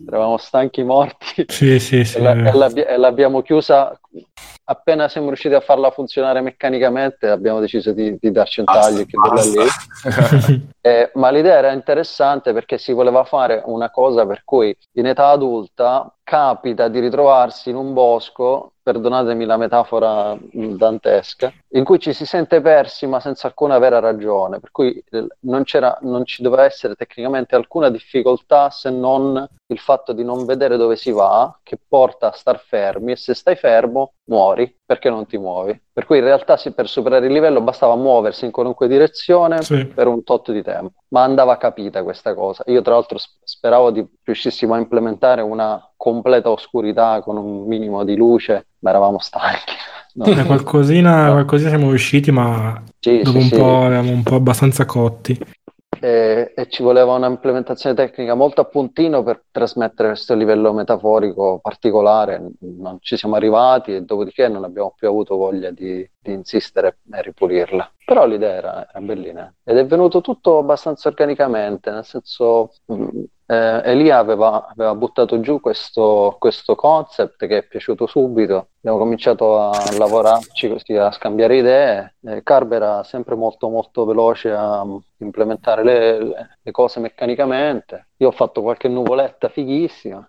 eravamo stanchi morti. Sì. E l'abbiamo chiusa. Appena siamo riusciti a farla funzionare meccanicamente, abbiamo deciso di darci un taglio e chiuderla lì. Ma l'idea era interessante perché si voleva fare una cosa per cui in età adulta capita di ritrovarsi in un bosco, perdonatemi la metafora dantesca, in cui ci si sente persi ma senza alcuna vera ragione, per cui non ci doveva essere tecnicamente alcuna difficoltà se non il fatto di non vedere dove si va, che porta a star fermi, e se stai fermo muori perché non ti muovi. Per cui in realtà per superare il livello bastava muoversi in qualunque direzione per un tot di tempo, ma andava capita questa cosa. Io tra l'altro speravo di riuscissimo a implementare una completa oscurità con un minimo di luce, ma eravamo stanchi. No. Qualcosina siamo riusciti, ma dopo un po' eravamo un po' abbastanza cotti. E ci voleva una implementazione tecnica molto a puntino per trasmettere questo livello metaforico particolare. Non ci siamo arrivati e dopodiché non abbiamo più avuto voglia di insistere e ripulirla. Però l'idea era bellina ed è venuto tutto abbastanza organicamente, nel senso Elia aveva buttato giù questo concept che è piaciuto subito. Abbiamo cominciato a lavorarci così, a scambiare idee. Carb era sempre molto molto veloce a implementare le cose meccanicamente. Io ho fatto qualche nuvoletta fighissima.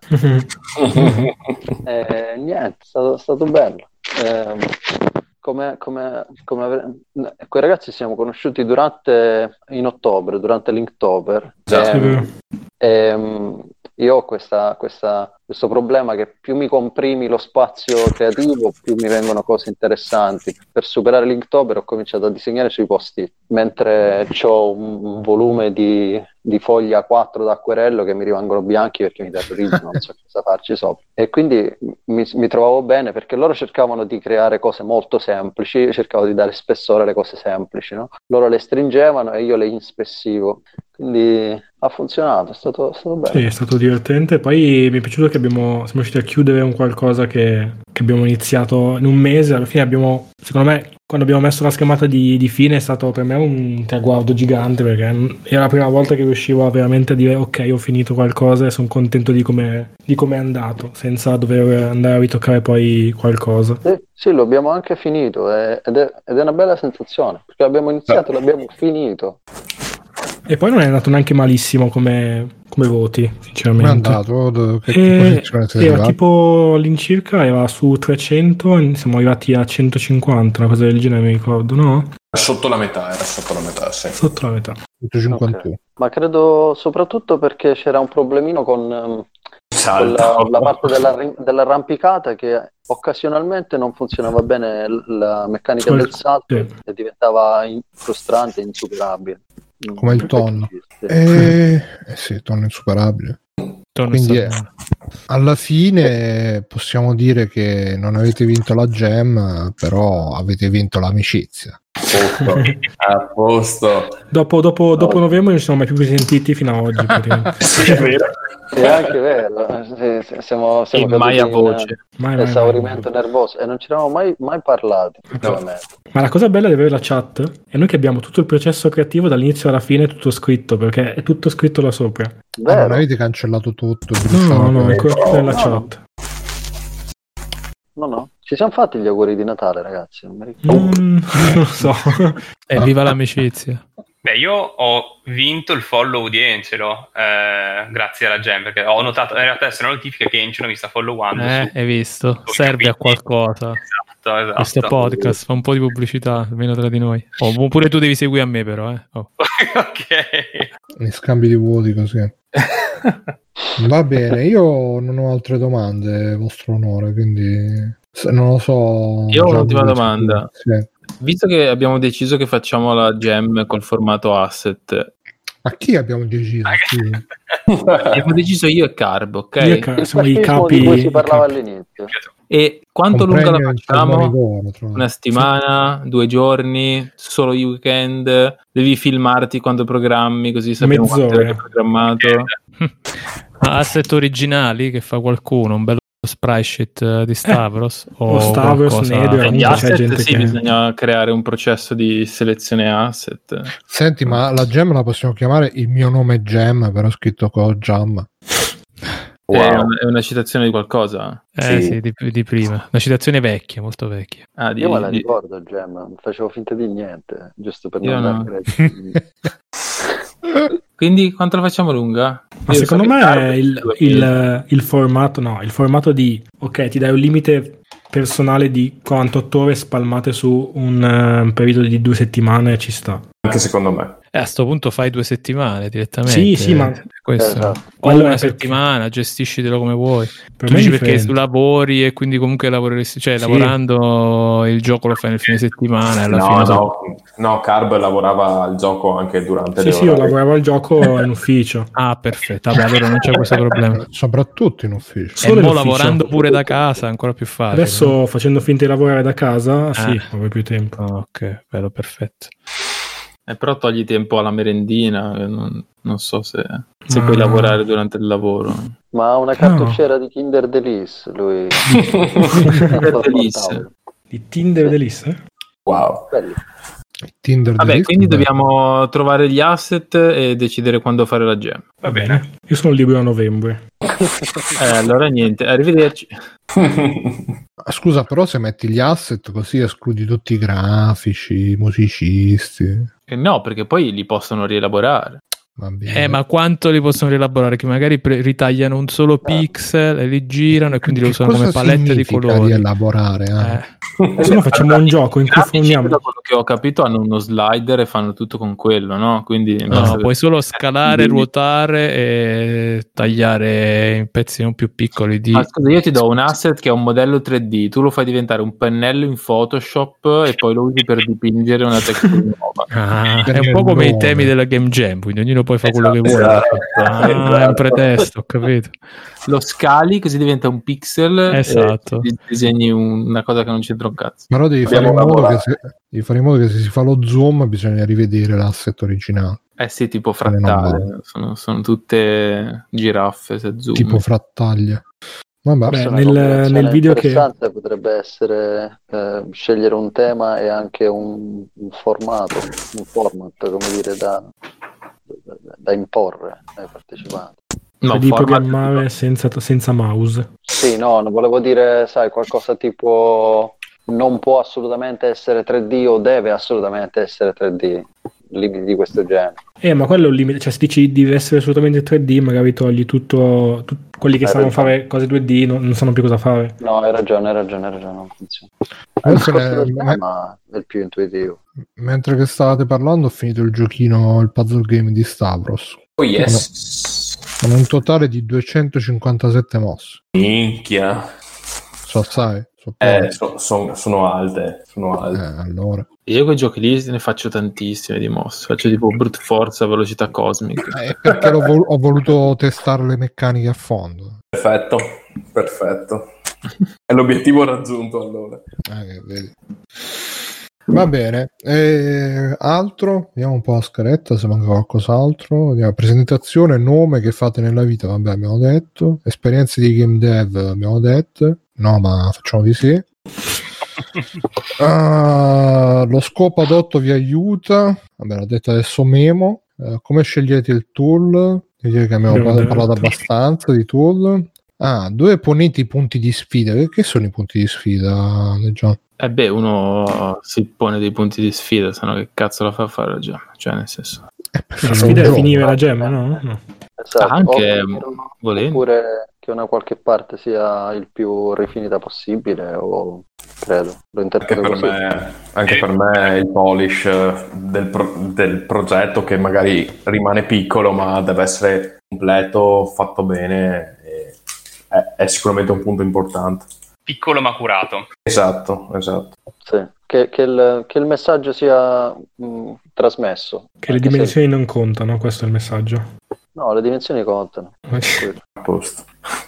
Niente, è stato bello. Quei ragazzi siamo conosciuti in ottobre, durante l'Inktober. Io ho questo problema che più mi comprimi lo spazio creativo, più mi vengono cose interessanti. Per superare l'Inktober ho cominciato a disegnare sui post-it, mentre ho un volume di fogli A4 d'acquerello che mi rimangono bianchi perché mi terrorizzo, non so cosa farci sopra. E quindi mi trovavo bene perché loro cercavano di creare cose molto semplici, io cercavo di dare spessore alle cose semplici, no? Loro le stringevano e io le inspessivo. Quindi ha funzionato, è stato bello. Sì, è stato divertente. Poi mi è piaciuto che siamo riusciti a chiudere un qualcosa che abbiamo iniziato in un mese. Alla fine secondo me, quando abbiamo messo la schermata di fine è stato per me un traguardo gigante, perché era la prima volta che riuscivo veramente a dire ok, ho finito qualcosa e sono contento di come è andato, senza dover andare a ritoccare poi qualcosa. Sì, lo abbiamo anche finito ed è una bella sensazione, perché l'abbiamo iniziato e l'abbiamo finito. E poi non è andato neanche malissimo come voti, sinceramente. Come è andato? Che posizione sei arrivato? Tipo all'incirca era su 300, siamo arrivati a 150, una cosa del genere mi ricordo, no? Era sotto la metà, sì. Sotto la metà. 151. Okay. Ma credo soprattutto perché c'era un problemino con la parte dell'arrampicata che occasionalmente non funzionava bene la meccanica del salto e diventava frustrante e insuperabile. Come il tonno. Sì, tonno insuperabile. Quindi alla fine possiamo dire che non avete vinto la gem, però avete vinto l'amicizia. A posto. Dopo novembre non ci siamo mai più sentiti fino ad oggi. Sì, è vero. È anche vero. Siamo mai a voce. Esaurimento nervoso e non ci eravamo mai parlati. No. Ma la cosa bella di avere la chat è noi che abbiamo tutto il processo creativo dall'inizio alla fine tutto scritto, perché è tutto scritto là sopra. Non avete cancellato tutto? No, è quello nella chat. No. Ci siamo fatti gli auguri di Natale, ragazzi. Non lo so. Viva l'amicizia. Beh, io ho vinto il follow di Encelo grazie alla gem, perché ho notato, in realtà adesso una notifica che Encelo mi sta followando. Hai visto? Serve a qualcosa. Esatto. Questo podcast fa un po' di pubblicità, almeno tra di noi. Oppure tu devi seguire a me, però. Ok. Gli scambi di voti così. Va bene, io non ho altre domande, vostro onore, quindi non lo so. Io ho un'ultima domanda. Sì. Visto che abbiamo deciso che facciamo la gem col formato asset, a chi abbiamo deciso? abbiamo deciso io e Carb, ok? Siamo i capi di cui si parlava all'inizio. E quanto lunga la facciamo? D'oro, una settimana, 2 giorni, solo i weekend? Devi filmarti quando programmi, così sappiamo quanto è programmato. Asset originali che fa qualcuno, un bello sprite sheet di Stavros o Stavros, gli asset, sì, bisogna creare un processo di selezione asset. Senti, ma la gem la possiamo chiamare il mio nome è Gem, però scritto con Jam. Wow. È una citazione di qualcosa? Sì, di prima. Una citazione vecchia, molto vecchia. Io me la ricordo, Gem, facevo finta di niente, giusto per Io non no. dare Quindi quanto la facciamo lunga? Ma Io secondo so che me Carpe è è 2 mesi. il formato, no, il formato di, ok, ti dai un limite personale di 48 ore spalmate su un periodo di 2 settimane, ci sta. Anche secondo me. A sto punto fai 2 settimane direttamente. Sì, ma questo. Esatto. O Quello una è perché- settimana, gestiscitelo come vuoi. per Tu me è dici perché differente. lavori e quindi comunque lavoreresti, cioè Sì. lavorando il gioco lo fai nel fine settimana e alla fine No, Carb lavorava al gioco anche durante Sì, le sì, io ore. lavoravo al gioco in ufficio. Ah, perfetto. Vabbè, allora non c'è questo problema. Soprattutto in ufficio. E Solo in mo ufficio. lavorando pure da casa, ancora più facile. Adesso facendo finta di lavorare da casa, sì, Ah. avrei più tempo. no? Ok, bello, perfetto. Però togli tempo alla merendina, non so se Ma- puoi lavorare durante il lavoro. Ma ha una cartucciera di Kinder Delice, lui. Delice. Di Tinder Delice? Wow. Belli. Tinder Vabbè, delist, quindi beh. dobbiamo trovare gli asset e decidere quando fare la gem. Va bene. Io sono libero a novembre. Allora niente, arrivederci. Scusa, però se metti gli asset così escludi tutti i grafici, i musicisti. No, perché poi li possono rielaborare. Va bene. Ma quanto li possono rielaborare? Che magari ritagliano un solo pixel e li girano e quindi lo Che usano come cosa palette di significa colori. rielaborare? Se no facciamo un gioco in cui Grafici, forniamo... da quello che ho capito, hanno uno slider e fanno tutto con quello, no? Quindi No, basta- puoi solo scalare, ruotare e tagliare in pezzi non più piccoli di... Ma scusa, io ti do un asset che è un modello 3D, tu lo fai diventare un pennello in Photoshop e poi lo usi per dipingere una texture nuova. Ah, Per è un il po' come i nome. temi della Game Jam, quindi ognuno poi fa quello che vuole. Esatto. Ah, è un pretesto, ho capito. Lo scali così diventa un pixel Esatto. e disegni una cosa che non c'entra un cazzo. Però devi fare, in Dobbiamo modo che lavorare. devi fare in modo che se si fa lo zoom bisogna rivedere l'asset originale, Eh sì, tipo non frattale, sono tutte giraffe se zoom. tipo frattaglia. Vabbè, Beh, Forse una nel combinazione video che... interessante potrebbe essere scegliere un tema e anche un formato, un format, come dire, da imporre ai partecipanti. No, di format- programmare senza mouse. Sì, no, volevo dire, sai, qualcosa tipo non può assolutamente essere 3D o deve assolutamente essere 3D, limiti di questo genere. Ma quello è un limite, cioè se dici deve essere assolutamente 3D, magari togli tutto quelli che Hai sanno ragione. fare cose 2D, non sanno più cosa fare. No, hai ragione, non funziona. Il Adesso discorso del ne- tema è il più intuitivo. mentre che stavate parlando ho finito il giochino, il puzzle game di Stavros, Oh yes. con un totale di 257 mosse. Minchia. So, sai? So poche. Sono alte. Allora. Io quei giochi lì ne faccio tantissime di mosse, faccio tipo brute force a velocità cosmica. È perché ho voluto testare le meccaniche a fondo. Perfetto. È l'obiettivo raggiunto allora. Vedi. Va bene. Altro? Vediamo un po' la scaletta se manca qualcos'altro. Vediamo. Presentazione, nome che fate nella vita, vabbè, abbiamo detto. Esperienze di game dev, abbiamo detto. No, ma facciamo di sì. Lo scopo adotto vi aiuta. Vabbè, l'ha detto adesso Memo. Come scegliete il tool? Direi che abbiamo Abbiamo parlato detto. abbastanza di tool. Dove ponete i punti di sfida? Che sono i punti di sfida, John? Uno si pone dei punti di sfida, se no che cazzo la fa fare la gem? Cioè, nel senso, Per La fare un sfida è gioco. finire la gem, no? Esatto. Anche, O volendo. oppure che una qualche parte sia il più rifinita possibile, o credo, lo interpreto così. Anche per me il polish del progetto, che magari rimane piccolo ma deve essere completo, fatto bene, è sicuramente un punto importante. Piccolo ma curato. Esatto. Sì. Che il messaggio sia trasmesso. Che le Anche se- dimensioni non contano, questo è il messaggio. No, le dimensioni contano. A posto.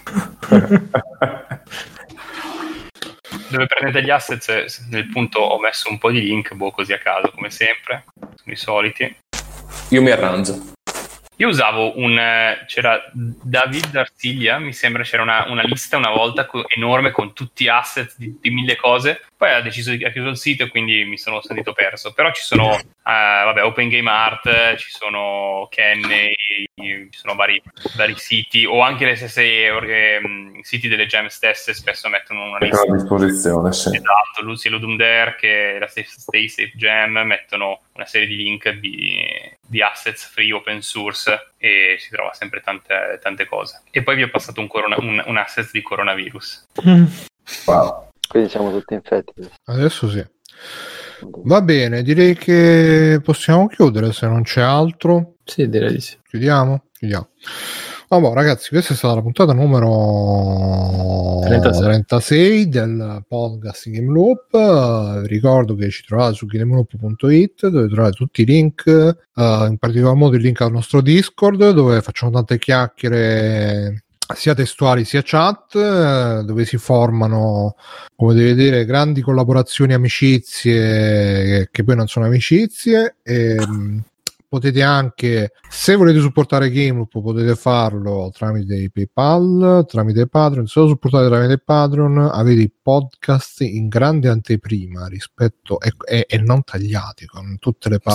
Dove prendete gli assets, nel punto ho messo un po' di link, così a caso, come sempre, sono i soliti. Io mi arrangio. Io usavo c'era David Artiglia, mi sembra c'era una lista una volta enorme con tutti asset di 1000 cose, poi ha chiuso il sito e quindi mi sono sentito perso. Però ci sono Open Game Art, ci sono Kenney, ci sono vari siti, o anche le stesse siti delle jam stesse spesso mettono una lista a disposizione, sì. Esatto, Lucy e Ludum Dare, che è la Stay Safe Jam, mettono una serie di link di assets free open source e si trova sempre tante cose. E poi vi ho passato un asset di coronavirus. Wow. Quindi siamo tutti infetti. Adesso sì. Va bene, direi che possiamo chiudere se non c'è altro. Sì, direi di sì. Chiudiamo. Allora, ragazzi, questa è stata la puntata numero 36 del podcast Game Loop. Ricordo che ci trovate su gameloop.it, dove trovate tutti i link, in particolar modo il link al nostro Discord, dove facciamo tante chiacchiere sia testuali sia chat, dove si formano, come potete vedere, grandi collaborazioni, amicizie che poi non sono amicizie. E potete anche, se volete supportare GameLoop, potete farlo tramite PayPal, tramite Patreon. Se lo supportate tramite Patreon, avete i podcast in grande anteprima rispetto e non tagliati, con tutte le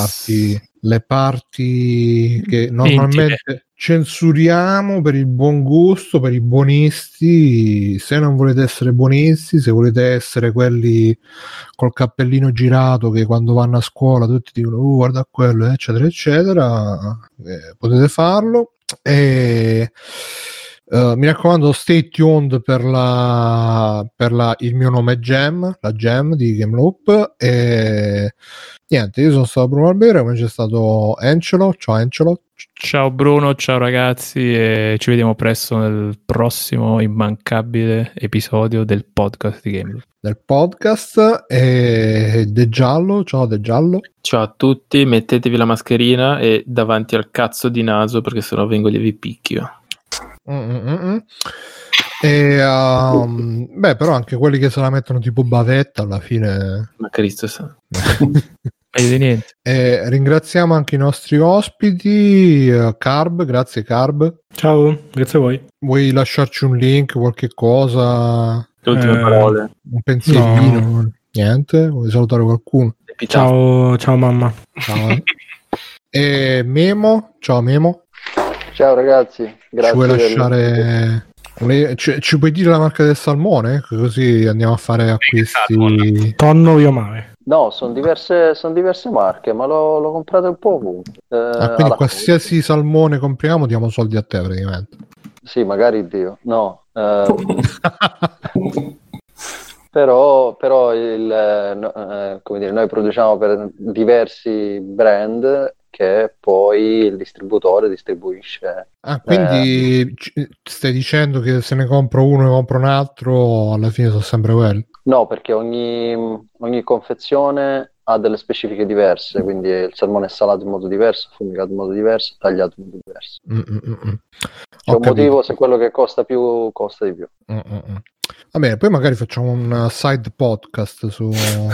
parti che normalmente censuriamo per il buon gusto, per i buonisti. Se non volete essere buonisti, se volete essere quelli col cappellino girato che quando vanno a scuola tutti dicono guarda quello, eccetera eccetera, potete farlo. E mi raccomando, stay tuned per il mio nome è Gem, la Gem di Gameloop. E niente, io sono stato Bruno Albera, come c'è stato Encelo. Ciao Encelo. Ciao Bruno, ciao ragazzi, e ci vediamo presto nel prossimo immancabile episodio del podcast di Gameloop. Del podcast. E De Giallo, ciao De Giallo. Ciao a tutti, mettetevi la mascherina e davanti al cazzo di naso, perché sennò vengo e vi picchio. E però anche quelli che se la mettono tipo bavetta alla fine. Ma Cristo sa. Niente. Ringraziamo anche i nostri ospiti. Carb, grazie Carb. Ciao, grazie a voi. Vuoi lasciarci un link, qualche cosa? Le ultime parole. Un pensierino? No. Niente? Vuoi salutare qualcuno? Ciao mamma. Ciao. E Memo, ciao Memo. Ciao ragazzi, grazie. Ci vuoi lasciare... Ci puoi dire la marca del salmone? Così andiamo a fare acquisti. Tonno io mare. No, sono diverse marche, ma l'ho comprato un po' ovunque. Quindi qualsiasi salmone compriamo diamo soldi a te praticamente. Sì, magari Dio. No. Però come dire, noi produciamo per diversi brand che poi il distributore distribuisce. Quindi stai dicendo che se ne compro uno e compro un altro, alla fine sono sempre quelli? No, perché ogni confezione ha delle specifiche diverse, quindi il salmone è salato in modo diverso, fumicato in modo diverso, tagliato in modo diverso. C'è un motivo se quello che costa più costa di più. Va bene, poi magari facciamo un side podcast su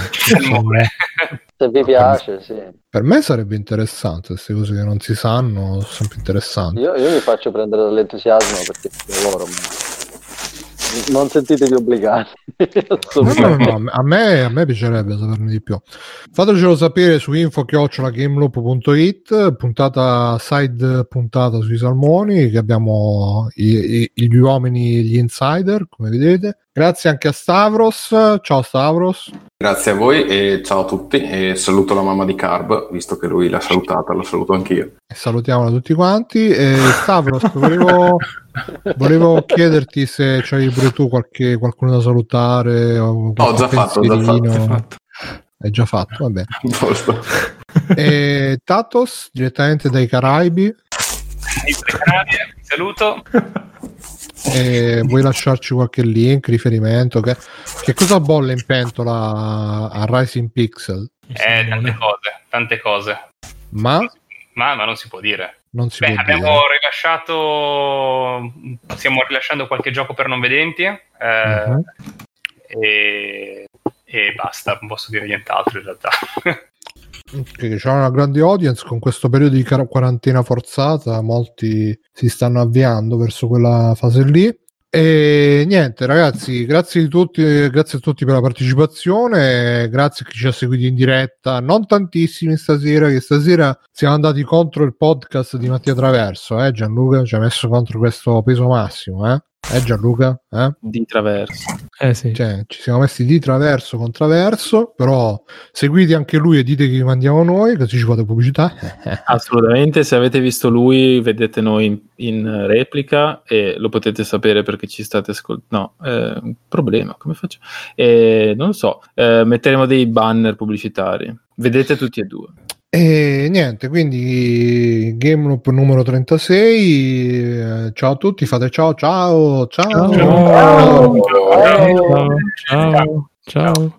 se vi piace, sì. Per me sarebbe interessante, queste cose che non si sanno sono sempre interessanti. Io mi faccio prendere dall'entusiasmo perché lavoro, ma non sentitevi obbligati. No, a me piacerebbe saperne di più. Fatecelo sapere su info@gameloop.it, side puntata sui salmoni, che abbiamo gli uomini, gli insider, come vedete. Grazie anche a Stavros. Ciao Stavros. Grazie a voi e ciao a tutti, e saluto la mamma di Carb, visto che lui l'ha salutata, la saluto anch'io. E salutiamola tutti quanti. Stavros, volevo chiederti se c'hai pure tu qualcuno da salutare o ho già fatto. È già fatto, va bene. E Tatos, direttamente dai Caraibi. Saluto. Vuoi lasciarci qualche link, riferimento? Che cosa bolle in pentola a Rising Pixel? Tante cose. Ma non si può dire. Non si può abbiamo dire. stiamo rilasciando qualche gioco per non vedenti e basta, non posso dire nient'altro in realtà. C'è una grande audience con questo periodo di quarantena forzata, molti si stanno avviando verso quella fase lì. E niente ragazzi, grazie a tutti per la partecipazione, grazie a chi ci ha seguito in diretta, non tantissimi stasera, che stasera siamo andati contro il podcast di Mattia Traverso, Gianluca ci ha messo contro questo peso massimo, Gianluca? Di traverso. Sì. Cioè, ci siamo messi di traverso con traverso, però seguite anche lui e dite che mandiamo noi, così ci fate pubblicità. Assolutamente, se avete visto lui vedete noi in replica e lo potete sapere perché ci state ascoltando. No, un problema, come faccio? Non lo so, metteremo dei banner pubblicitari, vedete tutti e due. E niente, quindi Game Loop numero 36, ciao a tutti, fate ciao. Ciao.